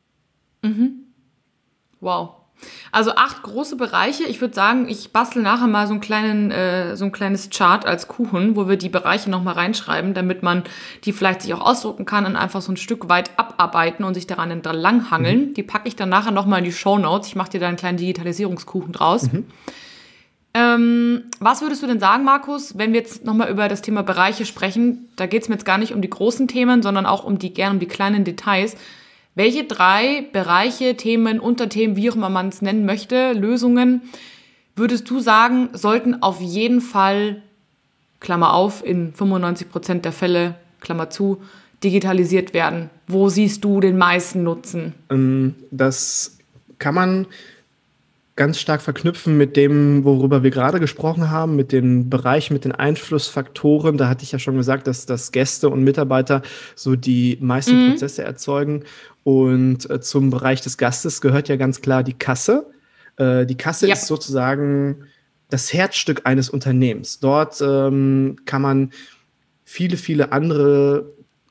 Wow. Also acht große Bereiche. Ich würde sagen, ich bastel nachher mal so einen kleinen, äh, so ein kleines Chart als Kuchen, wo wir die Bereiche nochmal reinschreiben, damit man die vielleicht sich auch ausdrucken kann und einfach so ein Stück weit abarbeiten und sich daran entlang Mhm. hangeln. Die packe ich dann nachher nochmal in die Shownotes. Ich mache dir da einen kleinen Digitalisierungskuchen draus. Mhm. Ähm, was würdest du denn sagen, Markus, wenn wir jetzt nochmal über das Thema Bereiche sprechen? Da geht es mir jetzt gar nicht um die großen Themen, sondern auch um die, gern um die kleinen Details. Welche drei Bereiche, Themen, Unterthemen, wie auch immer man es nennen möchte, Lösungen, würdest du sagen, sollten auf jeden Fall, Klammer auf, in fünfundneunzig Prozent der Fälle, Klammer zu, digitalisiert werden? Wo siehst du den meisten Nutzen? Ähm, das kann man ganz stark verknüpfen mit dem, worüber wir gerade gesprochen haben, mit dem Bereich, mit den Einflussfaktoren. Da hatte ich ja schon gesagt, dass, dass Gäste und Mitarbeiter so die meisten Mhm. Prozesse erzeugen. Und äh, zum Bereich des Gastes gehört ja ganz klar die Kasse. Äh, die Kasse Ja. ist sozusagen das Herzstück eines Unternehmens. Dort ähm, kann man viele, viele andere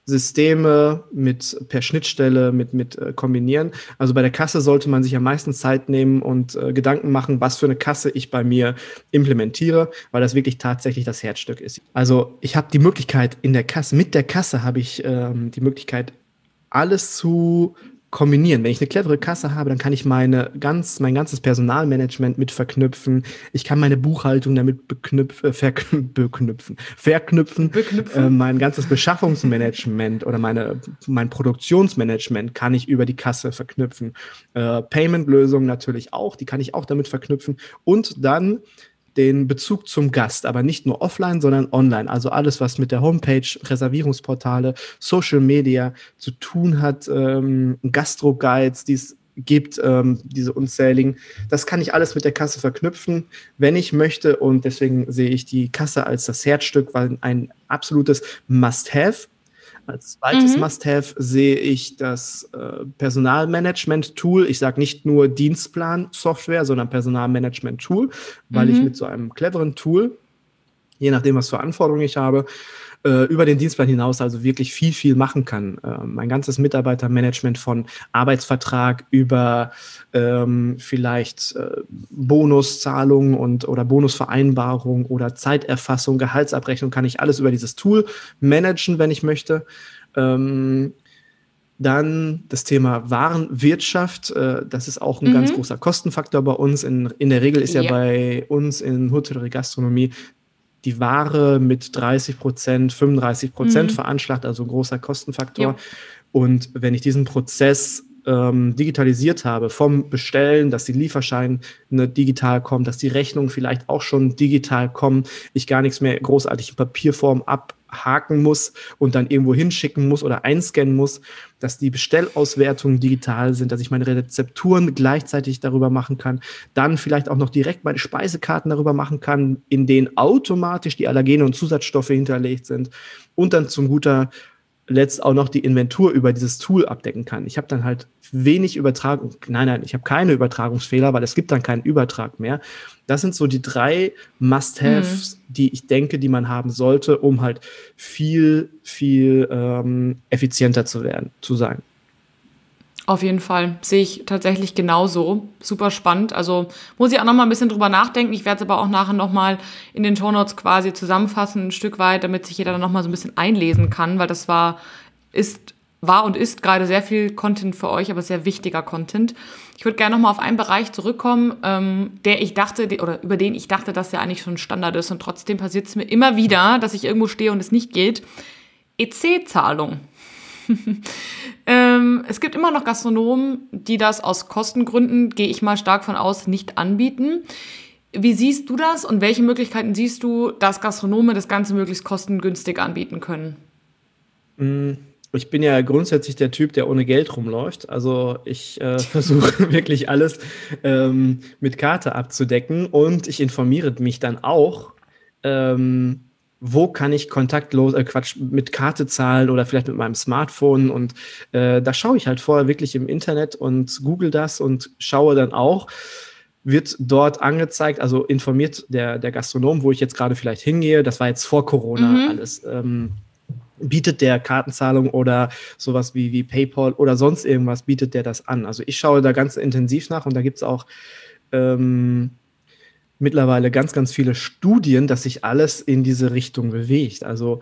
Systeme mit per Schnittstelle mit, mit äh, kombinieren. Also bei der Kasse sollte man sich am meisten Zeit nehmen und äh, Gedanken machen, was für eine Kasse ich bei mir implementiere, weil das wirklich tatsächlich das Herzstück ist. Also ich habe die Möglichkeit in der Kasse, mit der Kasse habe ich ähm, die Möglichkeit, alles zu kombinieren. Wenn ich eine clevere Kasse habe, dann kann ich meine ganz, mein ganzes Personalmanagement mit verknüpfen. Ich kann meine Buchhaltung damit beknüpf, äh, verknüpfen, beknüpfen, verknüpfen. Äh, Beknüpfen? mein ganzes Beschaffungsmanagement oder meine, mein Produktionsmanagement kann ich über die Kasse verknüpfen. Äh, Payment-Lösungen natürlich auch, die kann ich auch damit verknüpfen. Und dann den Bezug zum Gast, aber nicht nur offline, sondern online. Also alles, was mit der Homepage, Reservierungsportale, Social Media zu tun hat, ähm, Gastro-Guides, die es gibt, ähm, diese unzähligen. Das kann ich alles mit der Kasse verknüpfen, wenn ich möchte. Und deswegen sehe ich die Kasse als das Herzstück, weil ein absolutes Must-Have. Als zweites Mhm. Must-Have sehe ich das äh, Personalmanagement-Tool. Ich sage nicht nur Dienstplan-Software, sondern Personalmanagement-Tool, weil ich mit Mhm. so einem cleveren Tool, je nachdem, was für Anforderungen ich habe, äh, über den Dienstplan hinaus also wirklich viel, viel machen kann. Äh, mein ganzes Mitarbeitermanagement von Arbeitsvertrag über ähm, vielleicht äh, Bonuszahlungen und oder Bonusvereinbarung oder Zeiterfassung, Gehaltsabrechnung, kann ich alles über dieses Tool managen, wenn ich möchte. Ähm, dann das Thema Warenwirtschaft. Äh, das ist auch ein ganz Mhm. großer Kostenfaktor bei uns. In, in der Regel ist ja Ja. bei uns in Hotellerie Gastronomie die Ware mit dreißig Prozent, fünfunddreißig Prozent Mhm. veranschlagt, also ein großer Jo. Kostenfaktor. Und wenn ich diesen Prozess ähm, digitalisiert habe, vom Bestellen, dass die Lieferscheine digital kommen, dass die Rechnungen vielleicht auch schon digital kommen, ich gar nichts mehr großartig in Papierform abhaken muss und dann irgendwo hinschicken muss oder einscannen muss, dass die Bestellauswertungen digital sind, dass ich meine Rezepturen gleichzeitig darüber machen kann, dann vielleicht auch noch direkt meine Speisekarten darüber machen kann, in denen automatisch die Allergene und Zusatzstoffe hinterlegt sind und dann zum guter Letzt auch noch die Inventur über dieses Tool abdecken kann. Ich habe dann halt wenig Übertragung, nein, nein, ich habe keine Übertragungsfehler, weil es gibt dann keinen Übertrag mehr. Das sind so die drei Mhm. Must-Haves, die ich denke, die man haben sollte, um halt viel, viel ähm, effizienter zu werden, zu sein. Auf jeden Fall. Sehe ich tatsächlich genauso. Super spannend. Also muss ich auch noch mal ein bisschen drüber nachdenken. Ich werde es aber auch nachher noch mal in den Shownotes quasi zusammenfassen, ein Stück weit, damit sich jeder dann noch mal so ein bisschen einlesen kann, weil das war, ist, war und ist gerade sehr viel Content für euch, aber sehr wichtiger Content. Ich würde gerne noch mal auf einen Bereich zurückkommen, ähm, der ich dachte, oder über den ich dachte, dass ja eigentlich schon Standard ist und trotzdem passiert es mir immer wieder, dass ich irgendwo stehe und es nicht geht. E C-Zahlung. Ähm, es gibt immer noch Gastronomen, die das aus Kostengründen, gehe ich mal stark von aus, nicht anbieten. Wie siehst du das und welche Möglichkeiten siehst du, dass Gastronomen das Ganze möglichst kostengünstig anbieten können? Mm, Ich bin ja grundsätzlich der Typ, der ohne Geld rumläuft. Also ich äh, versuche wirklich alles ähm, mit Karte abzudecken und ich informiere mich dann auch, ähm, wo kann ich kontaktlos, äh Quatsch, mit Karte zahlen oder vielleicht mit meinem Smartphone. Und äh, da schaue ich halt vorher wirklich im Internet und google das und schaue dann auch, wird dort angezeigt, also informiert der, der Gastronom, wo ich jetzt gerade vielleicht hingehe, das war jetzt vor Corona Mhm. alles, ähm, bietet der Kartenzahlung oder sowas wie, wie PayPal oder sonst irgendwas, bietet der das an. Also ich schaue da ganz intensiv nach und da gibt es auch ähm, mittlerweile ganz, ganz viele Studien, dass sich alles in diese Richtung bewegt. Also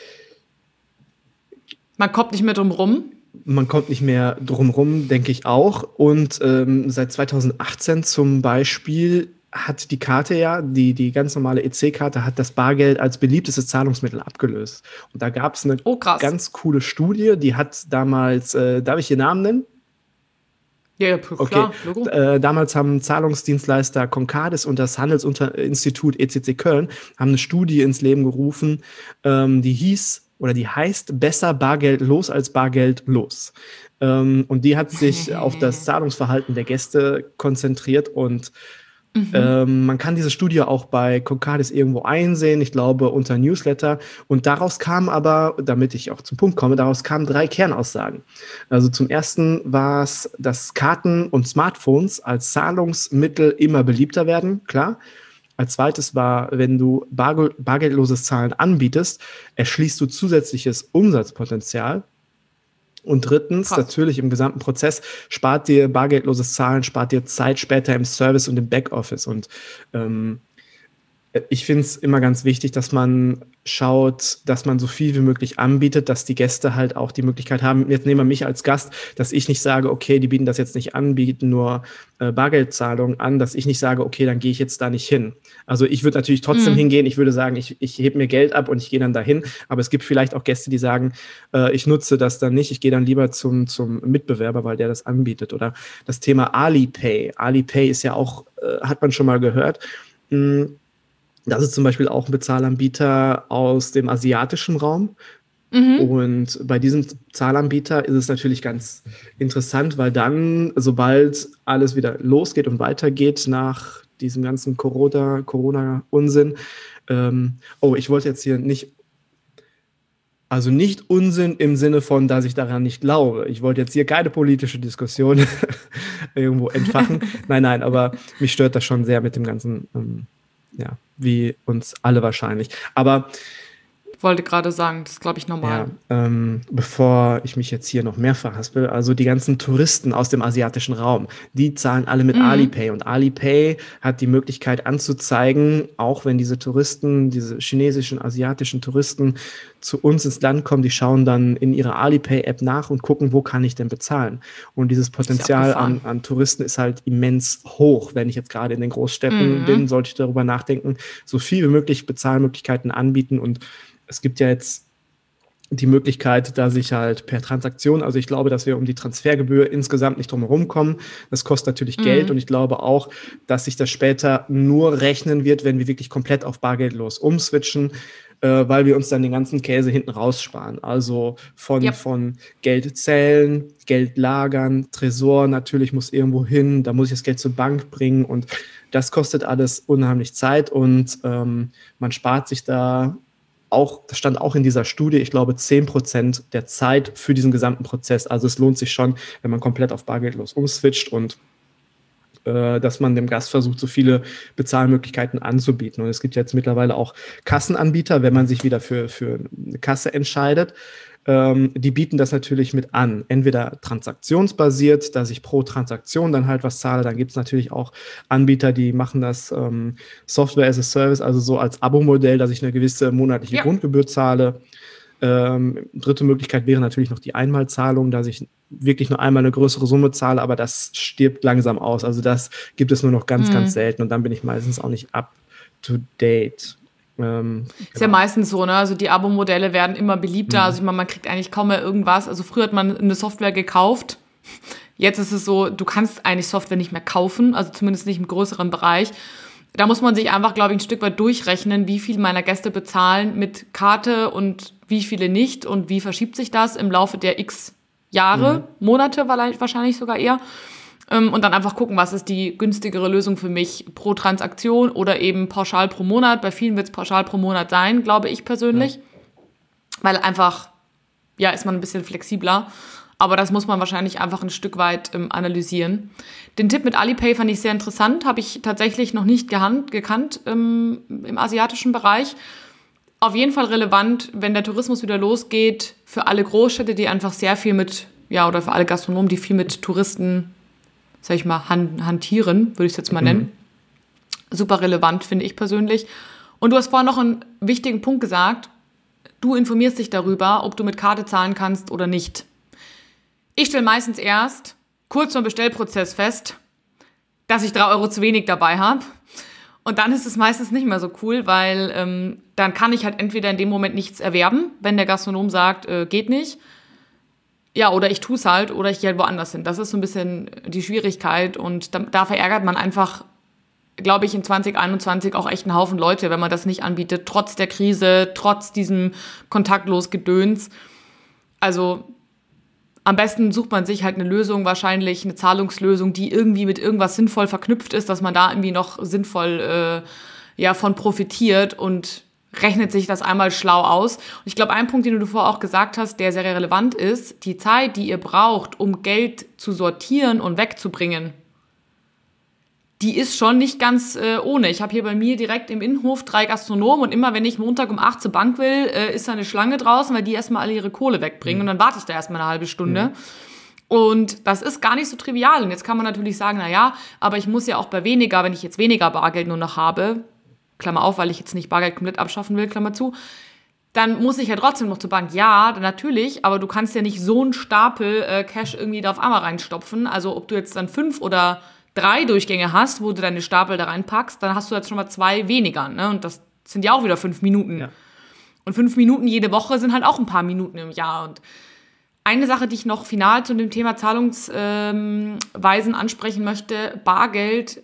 Man kommt nicht mehr drum rum. man kommt nicht mehr drum rum, denke ich auch. Und ähm, seit zwanzig achtzehn zum Beispiel hat die Karte ja, die, die ganz normale E C-Karte, hat das Bargeld als beliebtestes Zahlungsmittel abgelöst. Und da gab es eine Oh, krass. ganz coole Studie, die hat damals, äh, darf ich den Namen nennen? Ja, ja, klar, Okay. Logo. Äh, damals haben Zahlungsdienstleister Concardis und das Handelsinstitut E C C Köln haben eine Studie ins Leben gerufen, ähm, die hieß oder die heißt Besser Bargeld los als Bargeld los. Ähm, und die hat sich auf das Zahlungsverhalten der Gäste konzentriert und Mhm. ähm, man kann diese Studie auch bei Concardis irgendwo einsehen, ich glaube unter Newsletter. Und daraus kam aber, damit ich auch zum Punkt komme, daraus kamen drei Kernaussagen. Also zum ersten war es, dass Karten und Smartphones als Zahlungsmittel immer beliebter werden, klar. Als zweites war, wenn du bargel bargeldloses Zahlen anbietest, erschließt du zusätzliches Umsatzpotenzial. Und drittens, Krass. natürlich im gesamten Prozess, spart dir bargeldloses Zahlen, spart dir Zeit später im Service und im Backoffice. Und ähm, ich finde es immer ganz wichtig, dass man schaut, dass man so viel wie möglich anbietet, dass die Gäste halt auch die Möglichkeit haben. Jetzt nehmen wir mich als Gast, dass ich nicht sage, okay, die bieten das jetzt nicht an, bieten nur äh, Bargeldzahlungen an, dass ich nicht sage, okay, dann gehe ich jetzt da nicht hin. Also ich würde natürlich trotzdem Mhm. hingehen. Ich würde sagen, ich, ich hebe mir Geld ab und ich gehe dann dahin. Aber es gibt vielleicht auch Gäste, die sagen, äh, ich nutze das dann nicht. Ich gehe dann lieber zum, zum Mitbewerber, weil der das anbietet. Oder das Thema Alipay. Alipay ist ja auch, äh, hat man schon mal gehört. Mh, Das ist zum Beispiel auch ein Bezahlanbieter aus dem asiatischen Raum. Mhm. Und bei diesem Zahlanbieter ist es natürlich ganz interessant, weil dann, sobald alles wieder losgeht und weitergeht nach diesem ganzen Corona, Corona-Unsinn, ähm, oh, ich wollte jetzt hier nicht, also nicht Unsinn im Sinne von, dass ich daran nicht glaube. Ich wollte jetzt hier keine politische Diskussion irgendwo entfachen. Nein, nein, aber mich stört das schon sehr mit dem ganzen, ähm, ja, wie uns alle wahrscheinlich. Aber Ich wollte gerade sagen, das ist, glaube ich, normal. ja, ähm, bevor ich mich jetzt hier noch mehr verhaspel, also die ganzen Touristen aus dem asiatischen Raum, die zahlen alle mit Mhm. Alipay. Und Alipay hat die Möglichkeit anzuzeigen, auch wenn diese Touristen, diese chinesischen, asiatischen Touristen zu uns ins Land kommen, die schauen dann in ihrer Alipay-App nach und gucken, wo kann ich denn bezahlen. Und dieses Potenzial an, abgefahren. an Touristen ist halt immens hoch. Wenn ich jetzt gerade in den Großstädten Mhm. bin, sollte ich darüber nachdenken, so viel wie möglich Bezahlmöglichkeiten anbieten. Und es gibt ja jetzt die Möglichkeit, dass ich halt per Transaktion, also ich glaube, dass wir um die Transfergebühr insgesamt nicht drum herum kommen. Das kostet natürlich Mhm. Geld und ich glaube auch, dass sich das später nur rechnen wird, wenn wir wirklich komplett auf bargeldlos umswitchen, äh, weil wir uns dann den ganzen Käse hinten raussparen. Also von, Yep. von Geld zählen, Geld lagern, Tresor natürlich muss irgendwo hin, da muss ich das Geld zur Bank bringen und das kostet alles unheimlich Zeit und ähm, man spart sich da auch, das stand auch in dieser Studie, ich glaube, zehn Prozent der Zeit für diesen gesamten Prozess. Also es lohnt sich schon, wenn man komplett auf bargeldlos umswitcht und äh, dass man dem Gast versucht, so viele Bezahlmöglichkeiten anzubieten. Und es gibt jetzt mittlerweile auch Kassenanbieter, wenn man sich wieder für, für eine Kasse entscheidet. Ähm, die bieten das natürlich mit an. Entweder transaktionsbasiert, dass ich pro Transaktion dann halt was zahle. Dann gibt es natürlich auch Anbieter, die machen das ähm, Software as a Service, also so als Abo-Modell, dass ich eine gewisse monatliche Ja. Grundgebühr zahle. Ähm, dritte Möglichkeit wäre natürlich noch die Einmalzahlung, dass ich wirklich nur einmal eine größere Summe zahle, aber das stirbt langsam aus. Also das gibt es nur noch ganz, Mhm. ganz selten und dann bin ich meistens auch nicht up to date. Ähm, Ist ja meistens so, ne? Also die Abo-Modelle werden immer beliebter. Mhm. Also ich meine, man kriegt eigentlich kaum mehr irgendwas. Also früher hat man eine Software gekauft. Jetzt ist es so, du kannst eigentlich Software nicht mehr kaufen, also zumindest nicht im größeren Bereich. Da muss man sich einfach, glaube ich, ein Stück weit durchrechnen, wie viel meiner Gäste bezahlen mit Karte und wie viele nicht und wie verschiebt sich das im Laufe der x Jahre, Mhm. Monate wahrscheinlich sogar eher. ähm, und dann einfach gucken, was ist die günstigere Lösung für mich pro Transaktion oder eben pauschal pro Monat. Bei vielen wird es pauschal pro Monat sein, glaube ich persönlich, ja. Weil einfach, ja, ist man ein bisschen flexibler. Aber das muss man wahrscheinlich einfach ein Stück weit ähm, analysieren. Den Tipp mit Alipay fand ich sehr interessant, habe ich tatsächlich noch nicht gehand, gekannt ähm, im asiatischen Bereich. Auf jeden Fall relevant, wenn der Tourismus wieder losgeht, für alle Großstädte, die einfach sehr viel mit, ja, oder für alle Gastronomen, die viel mit Touristen, sag ich mal, han- hantieren, würde ich es jetzt mal nennen. Mhm. Super relevant, finde ich persönlich. Und du hast vorhin noch einen wichtigen Punkt gesagt. Du informierst dich darüber, ob du mit Karte zahlen kannst oder nicht. Ich stelle meistens erst kurz vor dem Bestellprozess fest, dass ich drei Euro zu wenig dabei habe. Und dann ist es meistens nicht mehr so cool, weil ähm, dann kann ich halt entweder in dem Moment nichts erwerben, wenn der Gastronom sagt, äh, geht nicht. Ja, oder ich tue es halt oder ich gehe halt woanders hin. Das ist so ein bisschen die Schwierigkeit und da, da verärgert man einfach, glaube ich, in zwanzig einundzwanzig auch echt einen Haufen Leute, wenn man das nicht anbietet, trotz der Krise, trotz diesem kontaktlos Gedöns. Also am besten sucht man sich halt eine Lösung, wahrscheinlich eine Zahlungslösung, die irgendwie mit irgendwas sinnvoll verknüpft ist, dass man da irgendwie noch sinnvoll äh, ja, von profitiert und rechnet sich das einmal schlau aus. Und ich glaube, ein Punkt, den du vorher auch gesagt hast, der sehr relevant ist, die Zeit, die ihr braucht, um Geld zu sortieren und wegzubringen, die ist schon nicht ganz äh, ohne. Ich habe hier bei mir direkt im Innenhof drei Gastronomen und immer, wenn ich Montag um acht zur Bank will, äh, ist da eine Schlange draußen, weil die erstmal alle ihre Kohle wegbringen. Mhm. Und dann warte ich da erstmal eine halbe Stunde. Mhm. Und das ist gar nicht so trivial. Und jetzt kann man natürlich sagen, na ja, aber ich muss ja auch bei weniger, wenn ich jetzt weniger Bargeld nur noch habe, Klammer auf, weil ich jetzt nicht Bargeld komplett abschaffen will, Klammer zu, dann muss ich ja trotzdem noch zur Bank. Ja, natürlich, aber du kannst ja nicht so einen Stapel äh, Cash irgendwie da auf einmal reinstopfen. Also ob du jetzt dann fünf oder drei Durchgänge hast, wo du deine Stapel da reinpackst, dann hast du jetzt schon mal zwei weniger. Ne? Und das sind ja auch wieder fünf Minuten. Ja. Und fünf Minuten jede Woche sind halt auch ein paar Minuten im Jahr. Und eine Sache, die ich noch final zu dem Thema Zahlungsweisen ähm, ansprechen möchte, Bargeld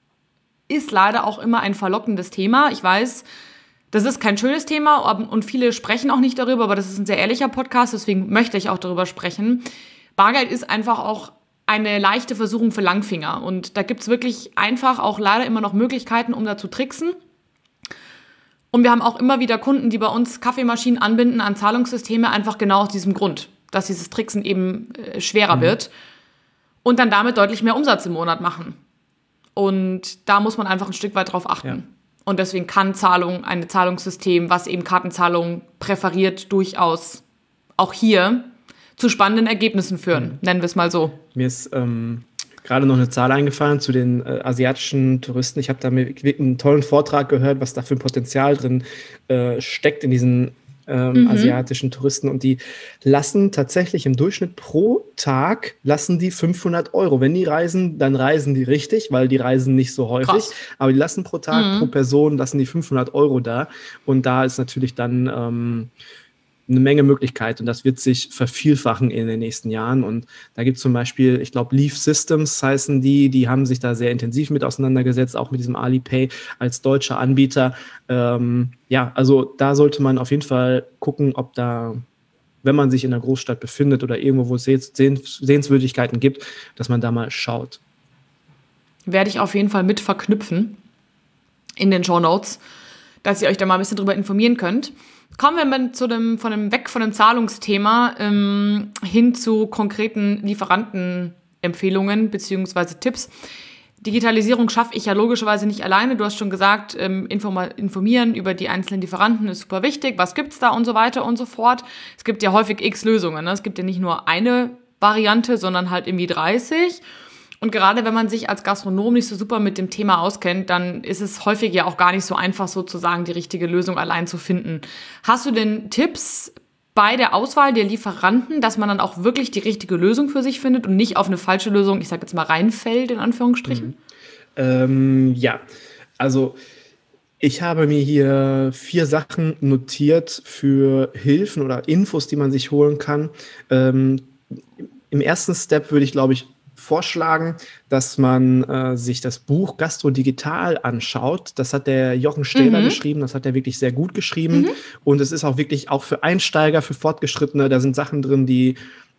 ist leider auch immer ein verlockendes Thema. Ich weiß, das ist kein schönes Thema und viele sprechen auch nicht darüber, aber das ist ein sehr ehrlicher Podcast, deswegen möchte ich auch darüber sprechen. Bargeld ist einfach auch eine leichte Versuchung für Langfinger. Und da gibt es wirklich einfach auch leider immer noch Möglichkeiten, um da zu tricksen. Und wir haben auch immer wieder Kunden, die bei uns Kaffeemaschinen anbinden an Zahlungssysteme, einfach genau aus diesem Grund, dass dieses Tricksen eben äh, schwerer mhm. wird und dann damit deutlich mehr Umsatz im Monat machen. Und da muss man einfach ein Stück weit drauf achten. Ja. Und deswegen kann Zahlung, ein Zahlungssystem, was eben Kartenzahlung präferiert, durchaus auch hier zu spannenden Ergebnissen führen, mhm. nennen wir es mal so. Mir ist ähm, gerade noch eine Zahl eingefallen zu den äh, asiatischen Touristen. Ich habe da wirklich einen tollen Vortrag gehört, was da für ein Potenzial drin äh, steckt in diesen ähm, mhm. asiatischen Touristen. Und die lassen tatsächlich im Durchschnitt pro Tag, lassen die fünfhundert Euro. Wenn die reisen, dann reisen die richtig, weil die reisen nicht so häufig. Krass. Aber die lassen pro Tag, mhm. pro Person, lassen die fünfhundert Euro da. Und da ist natürlich dann ähm, eine Menge Möglichkeit und das wird sich vervielfachen in den nächsten Jahren. Und da gibt es zum Beispiel, ich glaube, Leaf Systems heißen die, die haben sich da sehr intensiv mit auseinandergesetzt, auch mit diesem Alipay als deutscher Anbieter. Ähm, ja, also da sollte man auf jeden Fall gucken, ob da, wenn man sich in einer Großstadt befindet oder irgendwo, wo es Sehens- Sehenswürdigkeiten gibt, dass man da mal schaut. Werde ich auf jeden Fall mit verknüpfen in den Shownotes, dass ihr euch da mal ein bisschen drüber informieren könnt. Kommen wir mal zu dem, von dem, weg von dem Zahlungsthema ähm, hin zu konkreten Lieferantenempfehlungen bzw. Tipps. Digitalisierung schaffe ich ja logischerweise nicht alleine. Du hast schon gesagt, ähm, informa- informieren über die einzelnen Lieferanten ist super wichtig. Was gibt's da und so weiter und so fort. Es gibt ja häufig x Lösungen. Ne? Es gibt ja nicht nur eine Variante, sondern halt irgendwie dreißig. Und gerade wenn man sich als Gastronom nicht so super mit dem Thema auskennt, dann ist es häufig ja auch gar nicht so einfach, sozusagen die richtige Lösung allein zu finden. Hast du denn Tipps bei der Auswahl der Lieferanten, dass man dann auch wirklich die richtige Lösung für sich findet und nicht auf eine falsche Lösung, ich sage jetzt mal, reinfällt, in Anführungsstrichen? Mhm. Ähm, ja, also ich habe mir hier vier Sachen notiert für Hilfen oder Infos, die man sich holen kann. Ähm, im ersten Step würde ich, glaube ich, vorschlagen, dass man äh, sich das Buch Gastro Digital anschaut. Das hat der Jochen Stähler mhm. geschrieben, das hat er wirklich sehr gut geschrieben. Mhm. Und es ist auch wirklich auch für Einsteiger, für Fortgeschrittene, da sind Sachen drin, die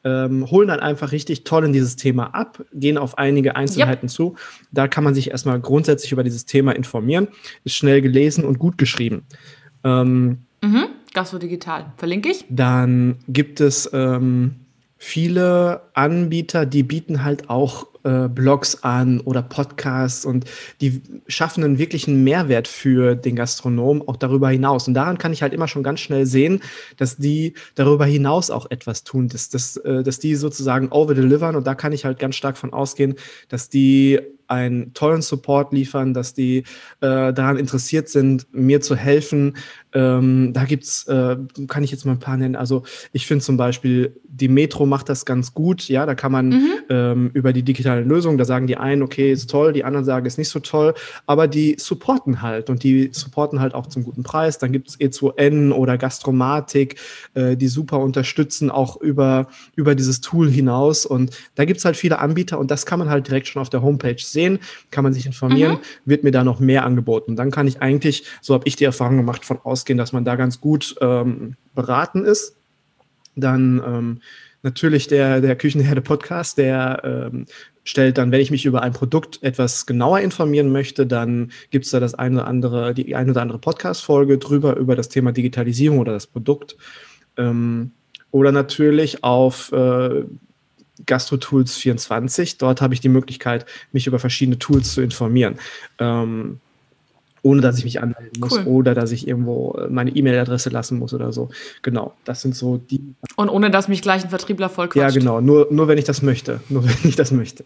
ähm, holen dann einfach richtig toll in dieses Thema ab, gehen auf einige Einzelheiten yep. zu. Da kann man sich erstmal grundsätzlich über dieses Thema informieren. Ist schnell gelesen und gut geschrieben. Ähm, mhm. Gastro Digital. Verlinke ich. Dann gibt es ähm, viele Anbieter, die bieten halt auch äh, Blogs an oder Podcasts und die schaffen einen wirklichen Mehrwert für den Gastronom auch darüber hinaus. Und daran kann ich halt immer schon ganz schnell sehen, dass die darüber hinaus auch etwas tun, dass, dass, äh, dass die sozusagen overdelivern. Und da kann ich halt ganz stark von ausgehen, dass die einen tollen Support liefern, dass die äh, daran interessiert sind, mir zu helfen. Ähm, da gibt's, äh, kann ich jetzt mal ein paar nennen. Also ich finde zum Beispiel, die Metro macht das ganz gut. Ja, da kann man mhm. ähm, über die digitalen Lösungen, da sagen die einen, okay, ist toll, die anderen sagen, ist nicht so toll, aber die supporten halt und die supporten halt auch zum guten Preis. Dann gibt es E zwei N oder Gastromatik, äh, die super unterstützen, auch über, über dieses Tool hinaus. Und da gibt es halt viele Anbieter und das kann man halt direkt schon auf der Homepage sehen, kann man sich informieren, mhm. wird mir da noch mehr angeboten. Dann kann ich eigentlich, so habe ich die Erfahrung gemacht, von ausgehen, dass man da ganz gut ähm, beraten ist. Dann ähm, natürlich der, der Küchenherde-Podcast, der ähm, stellt dann, wenn ich mich über ein Produkt etwas genauer informieren möchte, dann gibt es da das eine oder andere, die eine oder andere Podcast-Folge drüber, über das Thema Digitalisierung oder das Produkt. Ähm, oder natürlich auf äh, GastroTools vierundzwanzig. Dort habe ich die Möglichkeit, mich über verschiedene Tools zu informieren. Ähm, ohne dass ich mich anmelden muss cool. oder dass ich irgendwo meine E-Mail-Adresse lassen muss oder so. Genau, das sind so die... Und ohne, dass mich gleich ein Vertriebler vollquatscht. Ja, genau, nur, nur wenn ich das möchte. Nur wenn ich das möchte.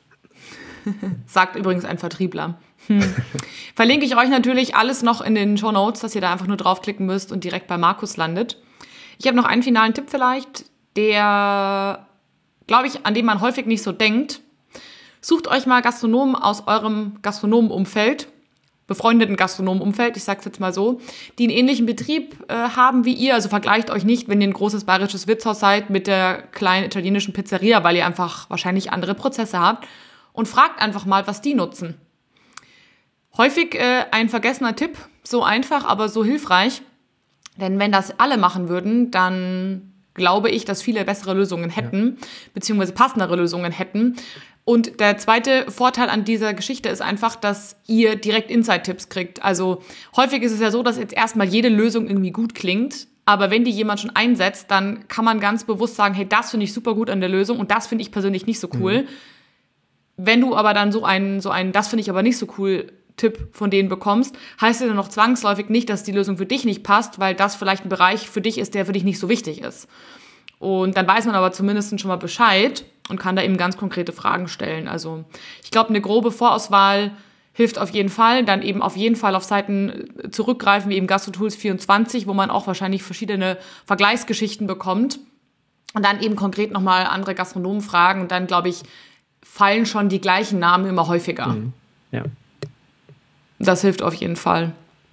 Sagt übrigens ein Vertriebler. Hm. Verlinke ich euch natürlich alles noch in den Shownotes, dass ihr da einfach nur draufklicken müsst und direkt bei Markus landet. Ich habe noch einen finalen Tipp vielleicht, der, glaube ich, an den man häufig nicht so denkt. Sucht euch mal Gastronomen aus eurem Gastronomenumfeld, befreundeten Gastronomenumfeld, ich sag's jetzt mal so, die einen ähnlichen Betrieb äh, haben wie ihr. Also vergleicht euch nicht, wenn ihr ein großes bayerisches Wirtshaus seid, mit der kleinen italienischen Pizzeria, weil ihr einfach wahrscheinlich andere Prozesse habt. Und fragt einfach mal, was die nutzen. Häufig äh, ein vergessener Tipp, so einfach, aber so hilfreich. Denn wenn das alle machen würden, dann glaube ich, dass viele bessere Lösungen hätten, ja. beziehungsweise passendere Lösungen hätten. Und der zweite Vorteil an dieser Geschichte ist einfach, dass ihr direkt Insight-Tipps kriegt. Also häufig ist es ja so, dass jetzt erstmal jede Lösung irgendwie gut klingt. Aber wenn die jemand schon einsetzt, dann kann man ganz bewusst sagen, hey, das finde ich super gut an der Lösung und das finde ich persönlich nicht so cool. Mhm. Wenn du aber dann so einen, so einen, das finde ich aber nicht so cool Tipp von denen bekommst, heißt das dann noch zwangsläufig nicht, dass die Lösung für dich nicht passt, weil das vielleicht ein Bereich für dich ist, der für dich nicht so wichtig ist. Und dann weiß man aber zumindest schon mal Bescheid und kann da eben ganz konkrete Fragen stellen. Also ich glaube, eine grobe Vorauswahl hilft auf jeden Fall. Dann eben auf jeden Fall auf Seiten zurückgreifen, wie eben GastroTools vierundzwanzig, wo man auch wahrscheinlich verschiedene Vergleichsgeschichten bekommt. Und dann eben konkret nochmal andere Gastronomen fragen. Und dann, glaube ich, fallen schon die gleichen Namen immer häufiger. Mhm. Ja. Das hilft auf jeden Fall.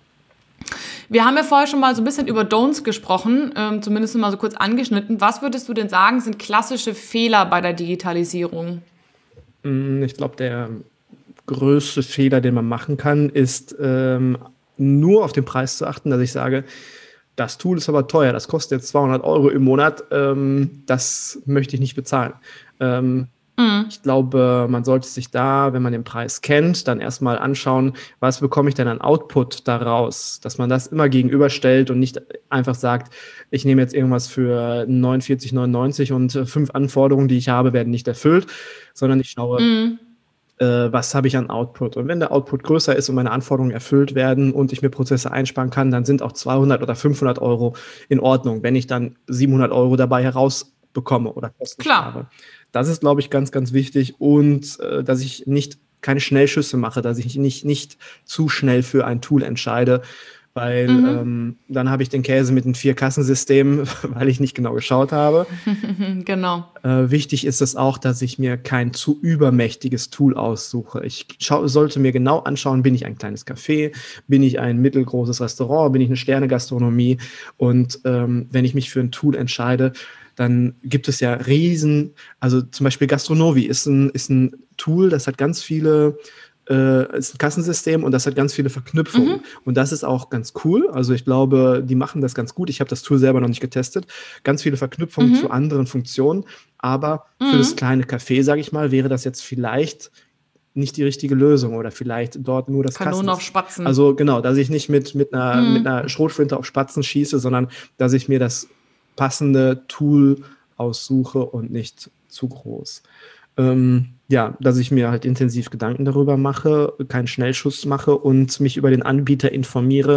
Wir haben ja vorher schon mal so ein bisschen über Don'ts gesprochen, ähm, zumindest mal so kurz angeschnitten. Was würdest du denn sagen, sind klassische Fehler bei der Digitalisierung? Ich glaube, der größte Fehler, den man machen kann, ist ähm, nur auf den Preis zu achten, dass ich sage, das Tool ist aber teuer, das kostet jetzt zweihundert Euro im Monat, ähm, das möchte ich nicht bezahlen. Ähm, Mhm. Ich glaube, man sollte sich da, wenn man den Preis kennt, dann erstmal anschauen, was bekomme ich denn an Output daraus, dass man das immer gegenüberstellt und nicht einfach sagt, ich nehme jetzt irgendwas für neunundvierzig neunundneunzig und fünf Anforderungen, die ich habe, werden nicht erfüllt, sondern ich schaue, mhm. äh, was habe ich an Output. Und wenn der Output größer ist und meine Anforderungen erfüllt werden und ich mir Prozesse einsparen kann, dann sind auch zweihundert oder fünfhundert Euro in Ordnung, wenn ich dann siebenhundert Euro dabei herausbekomme oder Kosten spare. Das ist, glaube ich, ganz, ganz wichtig und äh, dass ich nicht keine Schnellschüsse mache, dass ich nicht, nicht zu schnell für ein Tool entscheide, weil mhm. ähm, dann habe ich den Käse mit einem Vier-Kassensystem, weil ich nicht genau geschaut habe. Genau. Äh, wichtig ist es auch, dass ich mir kein zu übermächtiges Tool aussuche. Ich schau, sollte mir genau anschauen, bin ich ein kleines Café, bin ich ein mittelgroßes Restaurant, bin ich eine Sterne-Gastronomie und ähm, wenn ich mich für ein Tool entscheide, dann gibt es ja riesen, also zum Beispiel Gastronovi ist ein, ist ein Tool, das hat ganz viele, äh, ist ein Kassensystem und das hat ganz viele Verknüpfungen. Mhm. Und das ist auch ganz cool. Also ich glaube, die machen das ganz gut. Ich habe das Tool selber noch nicht getestet. Ganz viele Verknüpfungen mhm. zu anderen Funktionen. aber Mhm. für das kleine Café, sage ich mal, wäre das jetzt vielleicht nicht die richtige Lösung oder vielleicht dort nur das Kanonen Kassen. auf Spatzen. Also genau, dass ich nicht mit, mit, einer, Mhm. mit einer Schrotflinte auf Spatzen schieße, sondern dass ich mir das passende Tool aussuche und nicht zu groß. Ähm, ja, dass ich mir halt intensiv Gedanken darüber mache, keinen Schnellschuss mache und mich über den Anbieter informiere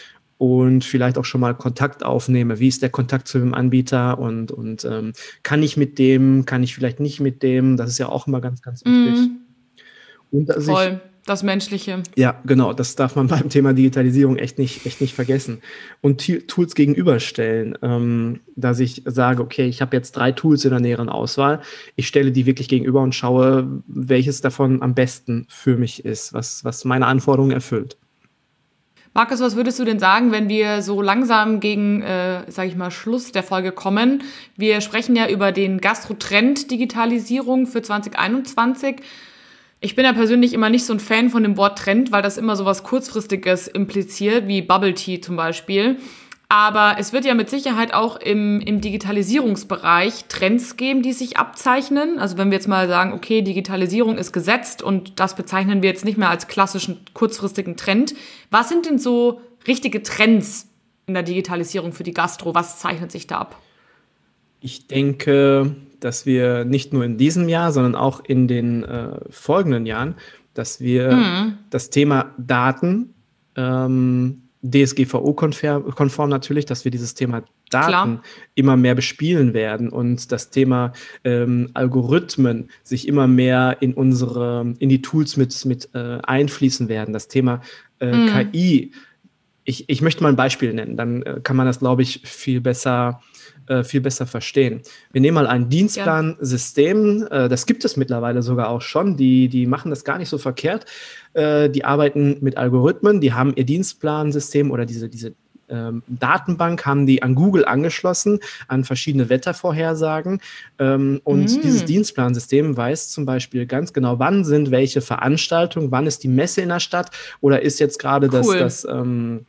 und vielleicht auch schon mal Kontakt aufnehme. Wie ist der Kontakt zu dem Anbieter und, und ähm, kann ich mit dem, kann ich vielleicht nicht mit dem? Das ist ja auch immer ganz, ganz wichtig. Mhm. Und dass ich, Voll, das Menschliche. ja, genau, das darf man beim Thema Digitalisierung echt nicht, echt nicht vergessen. Und T- Tools gegenüberstellen, ähm, dass ich sage, okay, ich habe jetzt drei Tools in der näheren Auswahl. Ich stelle die wirklich gegenüber und schaue, welches davon am besten für mich ist, was, was meine Anforderungen erfüllt. Markus, was würdest du denn sagen, wenn wir so langsam gegen, äh, sage ich mal, Schluss der Folge kommen? Wir sprechen ja über den Gastro-Trend Digitalisierung für zwanzig einundzwanzig. Ich bin ja persönlich immer nicht so ein Fan von dem Wort Trend, weil das immer so was Kurzfristiges impliziert, wie Bubble Tea zum Beispiel. Aber es wird ja mit Sicherheit auch im, im Digitalisierungsbereich Trends geben, die sich abzeichnen. Also wenn wir jetzt mal sagen, okay, Digitalisierung ist gesetzt und das bezeichnen wir jetzt nicht mehr als klassischen kurzfristigen Trend. Was sind denn so richtige Trends in der Digitalisierung für die Gastro? Was zeichnet sich da ab? Ich denke, dass wir nicht nur in diesem Jahr, sondern auch in den äh, folgenden Jahren, dass wir Mhm. das Thema Daten, ähm, D S G V O-konform natürlich, dass wir dieses Thema Daten Klar. immer mehr bespielen werden und das Thema ähm, Algorithmen sich immer mehr in unsere, in die Tools mit, mit äh, einfließen werden. Das Thema äh, Mhm. K I. Ich, ich möchte mal ein Beispiel nennen, dann äh, kann man das, glaube ich, viel besser, äh, viel besser verstehen. Wir nehmen mal ein Dienstplansystem, äh, das gibt es mittlerweile sogar auch schon, die, die machen das gar nicht so verkehrt. Äh, die arbeiten mit Algorithmen, die haben ihr Dienstplansystem oder diese, diese ähm, Datenbank haben die an Google angeschlossen, an verschiedene Wettervorhersagen. Ähm, und Mhm. dieses Dienstplansystem weiß zum Beispiel ganz genau, wann sind welche Veranstaltungen, wann ist die Messe in der Stadt oder ist jetzt gerade das, Cool. das ähm,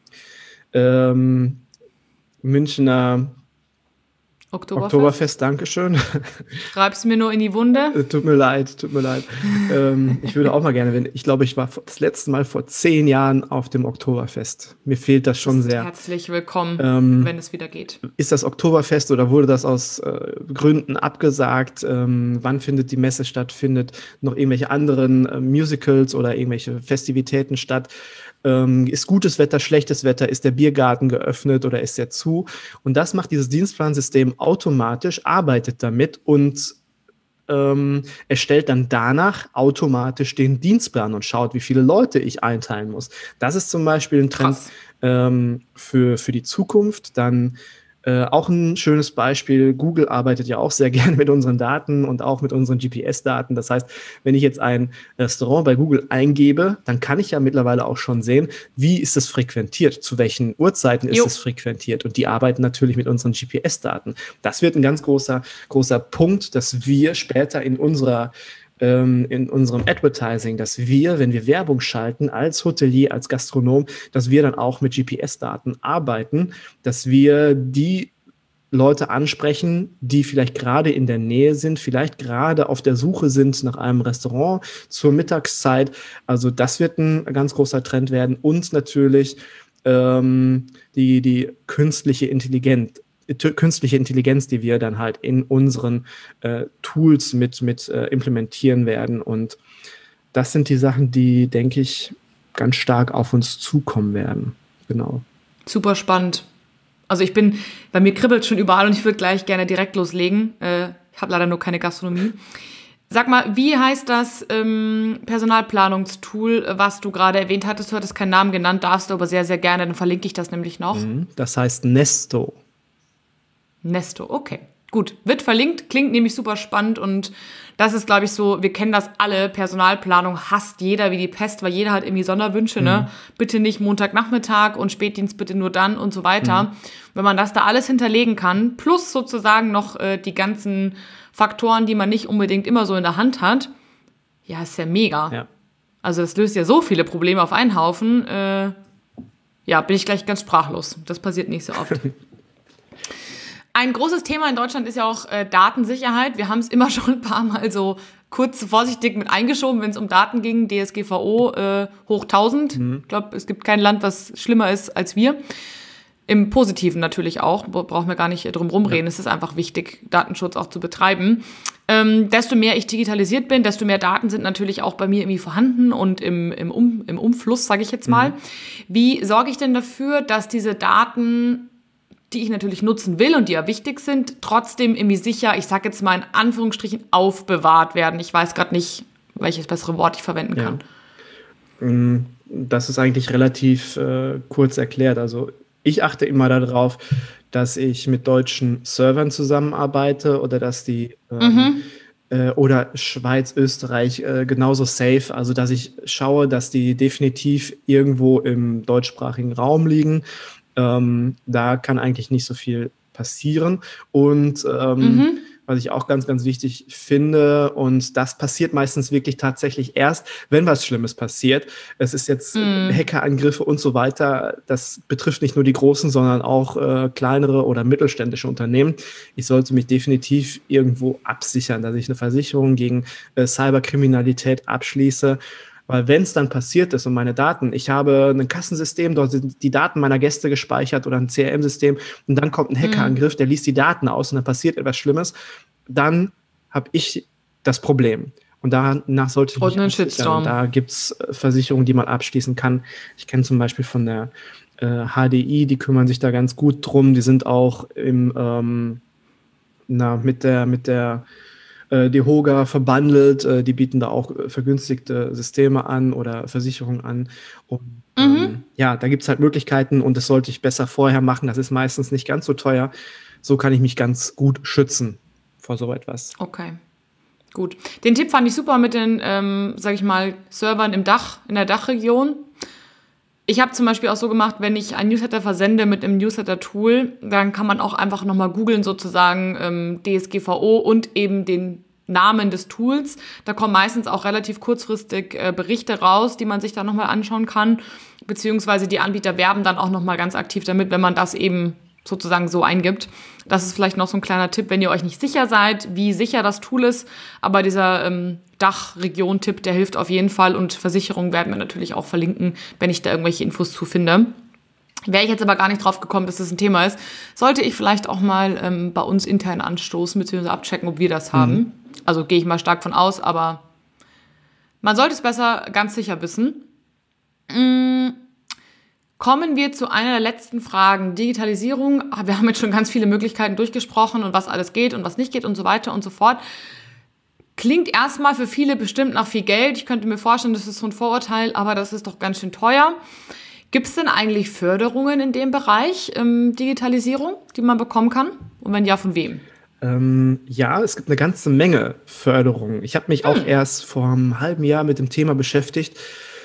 ähm, Münchner Oktoberfest. Oktoberfest, Dankeschön. Schreib's mir nur in die Wunde. Äh, Tut mir leid, tut mir leid. ähm, ich würde auch mal gerne, wenn, ich glaube, ich war vor- das letzte Mal vor zehn Jahren auf dem Oktoberfest. Mir fehlt das schon Bist sehr. herzlich willkommen, Ähm, wenn es wieder geht. Ist das Oktoberfest oder wurde das aus äh, Gründen abgesagt? Ähm, wann findet die Messe statt? Findet noch irgendwelche anderen äh, Musicals oder irgendwelche Festivitäten statt? Ähm, ist gutes Wetter, schlechtes Wetter? Ist der Biergarten geöffnet oder ist er zu? Und das macht dieses Dienstplansystem automatisch, arbeitet damit und ähm, erstellt dann danach automatisch den Dienstplan und schaut, wie viele Leute ich einteilen muss. Das ist zum Beispiel ein Trend Krass. ähm, für, für die Zukunft. Dann äh, auch ein schönes Beispiel, Google arbeitet ja auch sehr gerne mit unseren Daten und auch mit unseren G P S-Daten. Das heißt, wenn ich jetzt ein Restaurant bei Google eingebe, dann kann ich ja mittlerweile auch schon sehen, wie ist es frequentiert, zu welchen Uhrzeiten ist Jo. es frequentiert. Und die arbeiten natürlich mit unseren G P S-Daten. Das wird ein ganz großer, großer Punkt, dass wir später in unserer ähm, in unserem Advertising, dass wir, wenn wir Werbung schalten, als Hotelier, als Gastronom, dass wir dann auch mit G P S-Daten arbeiten, dass wir die Leute ansprechen, die vielleicht gerade in der Nähe sind, vielleicht gerade auf der Suche sind nach einem Restaurant zur Mittagszeit. Also das wird ein ganz großer Trend werden. Und natürlich ähm, die, die künstliche Intelligenz, künstliche Intelligenz, die wir dann halt in unseren äh, Tools mit, mit äh, implementieren werden. Und das sind die Sachen, die, denke ich, ganz stark auf uns zukommen werden. Genau. Super spannend. Also ich bin, bei mir kribbelt schon überall und ich würde gleich gerne direkt loslegen. Äh, ich habe leider nur keine Gastronomie. Sag mal, wie heißt das ähm, Personalplanungstool, was du gerade erwähnt hattest? Du hattest keinen Namen genannt, darfst du aber sehr, sehr gerne. Dann verlinke ich das nämlich noch. Mhm. Das heißt Nesto. Nesto, okay. Gut, wird verlinkt, klingt nämlich super spannend und das ist, glaube ich, so, wir kennen das alle, Personalplanung hasst jeder wie die Pest, weil jeder hat irgendwie Sonderwünsche, Mhm. ne? Bitte nicht Montagnachmittag und Spätdienst bitte nur dann und so weiter. Wenn man das da alles hinterlegen kann, plus sozusagen noch äh, die ganzen Faktoren, die man nicht unbedingt immer so in der Hand hat, ja, ist ja mega. Ja. Also das löst ja so viele Probleme auf einen Haufen, äh, ja, bin ich gleich ganz sprachlos. Das passiert nicht so oft. Ein großes Thema in Deutschland ist ja auch äh, Datensicherheit. Wir haben es immer schon ein paar Mal so kurz vorsichtig mit eingeschoben, wenn es um Daten ging. D S G V O äh, hoch tausend. Mhm. Ich glaube, es gibt kein Land, was schlimmer ist als wir. Im Positiven natürlich auch. Brauchen wir gar nicht drum rumreden. Ja. Es ist einfach wichtig, Datenschutz auch zu betreiben. Ähm, desto mehr ich digitalisiert bin, desto mehr Daten sind natürlich auch bei mir irgendwie vorhanden und im, im, um, im Umfluss, sage ich jetzt mal. Mhm. Wie sorge ich denn dafür, dass diese Daten, die ich natürlich nutzen will und die ja wichtig sind, trotzdem irgendwie sicher, ich sage jetzt mal in Anführungsstrichen, aufbewahrt werden? Ich weiß gerade nicht, welches bessere Wort ich verwenden kann. Ja. Das ist eigentlich relativ äh, kurz erklärt. Also ich achte immer darauf, dass ich mit deutschen Servern zusammenarbeite oder dass die ähm, mhm. äh, oder Schweiz, Österreich äh, genauso safe, also dass ich schaue, dass die definitiv irgendwo im deutschsprachigen Raum liegen. Ähm, da kann eigentlich nicht so viel passieren. Und ähm, mhm. was ich auch ganz, ganz wichtig finde, und das passiert meistens wirklich tatsächlich erst, wenn was Schlimmes passiert. Es ist jetzt mhm. Hackerangriffe und so weiter. Das betrifft nicht nur die großen, sondern auch äh, kleinere oder mittelständische Unternehmen. Ich sollte mich definitiv irgendwo absichern, dass ich eine Versicherung gegen äh, Cyberkriminalität abschließe. Weil wenn es dann passiert ist und meine Daten, ich habe ein Kassensystem, dort sind die Daten meiner Gäste gespeichert oder ein C R M-System und dann kommt ein Hackerangriff, der liest die Daten aus und dann passiert etwas Schlimmes, dann habe ich das Problem. Und danach sollte ich mich absichern. Da gibt es Versicherungen, die man abschließen kann. Ich kenne zum Beispiel von der äh, H D I, die kümmern sich da ganz gut drum. Die sind auch im, ähm, na, mit der, mit der die Hoga verbandelt, die bieten da auch vergünstigte Systeme an oder Versicherungen an. Und, mhm. ähm, ja, da gibt es halt Möglichkeiten und das sollte ich besser vorher machen. Das ist meistens nicht ganz so teuer. So kann ich mich ganz gut schützen vor so etwas. Okay, gut. Den Tipp fand ich super mit den, ähm, sag ich mal, Servern im Dach, in der Dachregion. Ich habe zum Beispiel auch so gemacht, wenn ich einen Newsletter versende mit einem Newsletter-Tool, dann kann man auch einfach nochmal googeln sozusagen ähm, D S G V O und eben den Namen des Tools. Da kommen meistens auch relativ kurzfristig äh, Berichte raus, die man sich dann nochmal anschauen kann, beziehungsweise die Anbieter werben dann auch nochmal ganz aktiv damit, wenn man das eben sozusagen so eingibt. Das ist vielleicht noch so ein kleiner Tipp, wenn ihr euch nicht sicher seid, wie sicher das Tool ist. Aber dieser ähm, Dachregion-Tipp, der hilft auf jeden Fall. Und Versicherungen werden wir natürlich auch verlinken, wenn ich da irgendwelche Infos zu finde. Wäre ich jetzt aber gar nicht drauf gekommen, dass das ein Thema ist, sollte ich vielleicht auch mal ähm, bei uns intern anstoßen bzw. abchecken, ob wir das haben. Mhm. Also gehe ich mal stark von aus, aber man sollte es besser ganz sicher wissen. Mhm. Kommen wir zu einer der letzten Fragen. Digitalisierung, wir haben jetzt schon ganz viele Möglichkeiten durchgesprochen und was alles geht und was nicht geht und so weiter und so fort. Klingt erstmal für viele bestimmt nach viel Geld. Ich könnte mir vorstellen, das ist so ein Vorurteil, aber das ist doch ganz schön teuer. Gibt es denn eigentlich Förderungen in dem Bereich ähm, Digitalisierung, die man bekommen kann? Und wenn ja, von wem? Ähm, ja, es gibt eine ganze Menge Förderungen. Ich habe mich hm. auch erst vor einem halben Jahr mit dem Thema beschäftigt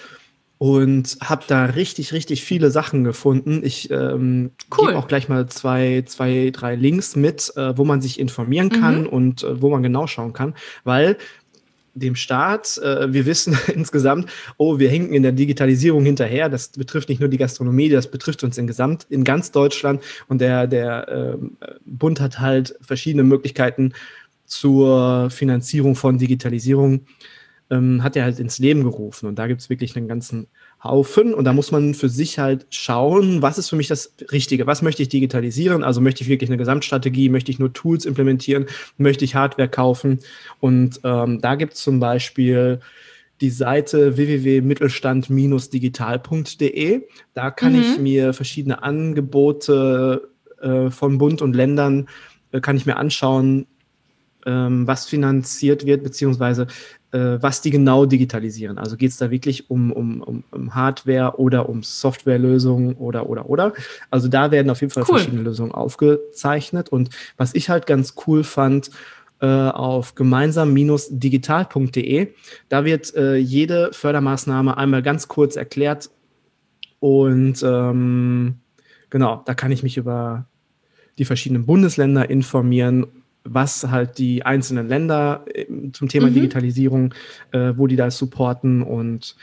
und habe da richtig, richtig viele Sachen gefunden. Ich ähm, cool. gebe auch gleich mal zwei, zwei, drei Links mit, äh, wo man sich informieren kann mhm. und äh, wo man genau schauen kann, weil dem Staat, äh, wir wissen insgesamt, oh, wir hinken in der Digitalisierung hinterher. Das betrifft nicht nur die Gastronomie, das betrifft uns in Gesamt, in ganz Deutschland. Und der, der äh, Bund hat halt verschiedene Möglichkeiten zur Finanzierung von Digitalisierung, ähm, hat er halt ins Leben gerufen. Und da gibt es wirklich einen ganzen Haufen. Und da muss man für sich halt schauen, was ist für mich das Richtige? Was möchte ich digitalisieren? Also möchte ich wirklich eine Gesamtstrategie? Möchte ich nur Tools implementieren? Möchte ich Hardware kaufen? Und ähm, da gibt es zum Beispiel die Seite w w w punkt mittelstand Bindestrich digital punkt d e. Da kann mhm. ich mir verschiedene Angebote äh, von Bund und Ländern, äh, kann ich mir anschauen, ähm, was finanziert wird, beziehungsweise was die genau digitalisieren. Also geht es da wirklich um, um, um, um Hardware oder um Softwarelösungen oder, oder, oder. Also da werden auf jeden Fall cool. verschiedene Lösungen aufgezeichnet. Und was ich halt ganz cool fand, äh, auf gemeinsam Bindestrich digital punkt d e, da wird äh, jede Fördermaßnahme einmal ganz kurz erklärt. Und ähm, genau, da kann ich mich über die verschiedenen Bundesländer informieren, was halt die einzelnen Länder zum Thema mhm. Digitalisierung, äh, wo die das supporten und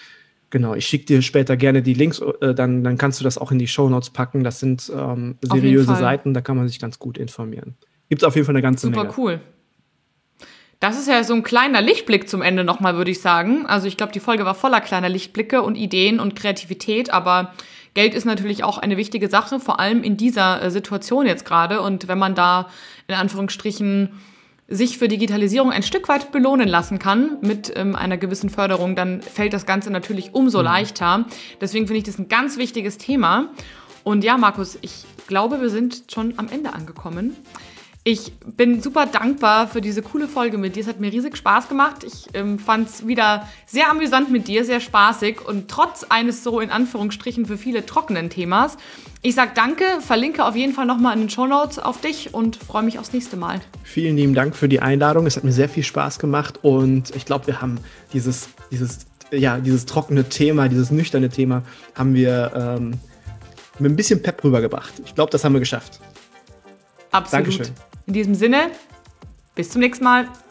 Genau, ich schicke dir später gerne die Links, äh, dann, dann kannst du das auch in die Shownotes packen. Das sind ähm, seriöse Seiten, da kann man sich ganz gut informieren. Gibt es auf jeden Fall eine ganze Super Menge. Super cool. Das ist ja so ein kleiner Lichtblick zum Ende nochmal, würde ich sagen. Also ich glaube, die Folge war voller kleiner Lichtblicke und Ideen und Kreativität, aber Geld ist natürlich auch eine wichtige Sache, vor allem in dieser äh, Situation jetzt gerade. Und wenn man da in Anführungsstrichen sich für Digitalisierung ein Stück weit belohnen lassen kann mit ähm, einer gewissen Förderung, dann fällt das Ganze natürlich umso mhm. leichter. Deswegen finde ich das ein ganz wichtiges Thema. Und ja, Markus, ich glaube, wir sind schon am Ende angekommen. Ich bin super dankbar für diese coole Folge mit dir. Es hat mir riesig Spaß gemacht. Ich ähm, fand es wieder sehr amüsant mit dir, sehr spaßig und trotz eines so in Anführungsstrichen für viele trockenen Themas. Ich sage danke, verlinke auf jeden Fall nochmal in den Shownotes auf dich und freue mich aufs nächste Mal. Vielen lieben Dank für die Einladung. Es hat mir sehr viel Spaß gemacht und ich glaube, wir haben dieses, dieses, ja, dieses trockene Thema, dieses nüchterne Thema, haben wir ähm, mit ein bisschen Pep rübergebracht. Ich glaube, das haben wir geschafft. Absolut. Dankeschön. In diesem Sinne, bis zum nächsten Mal.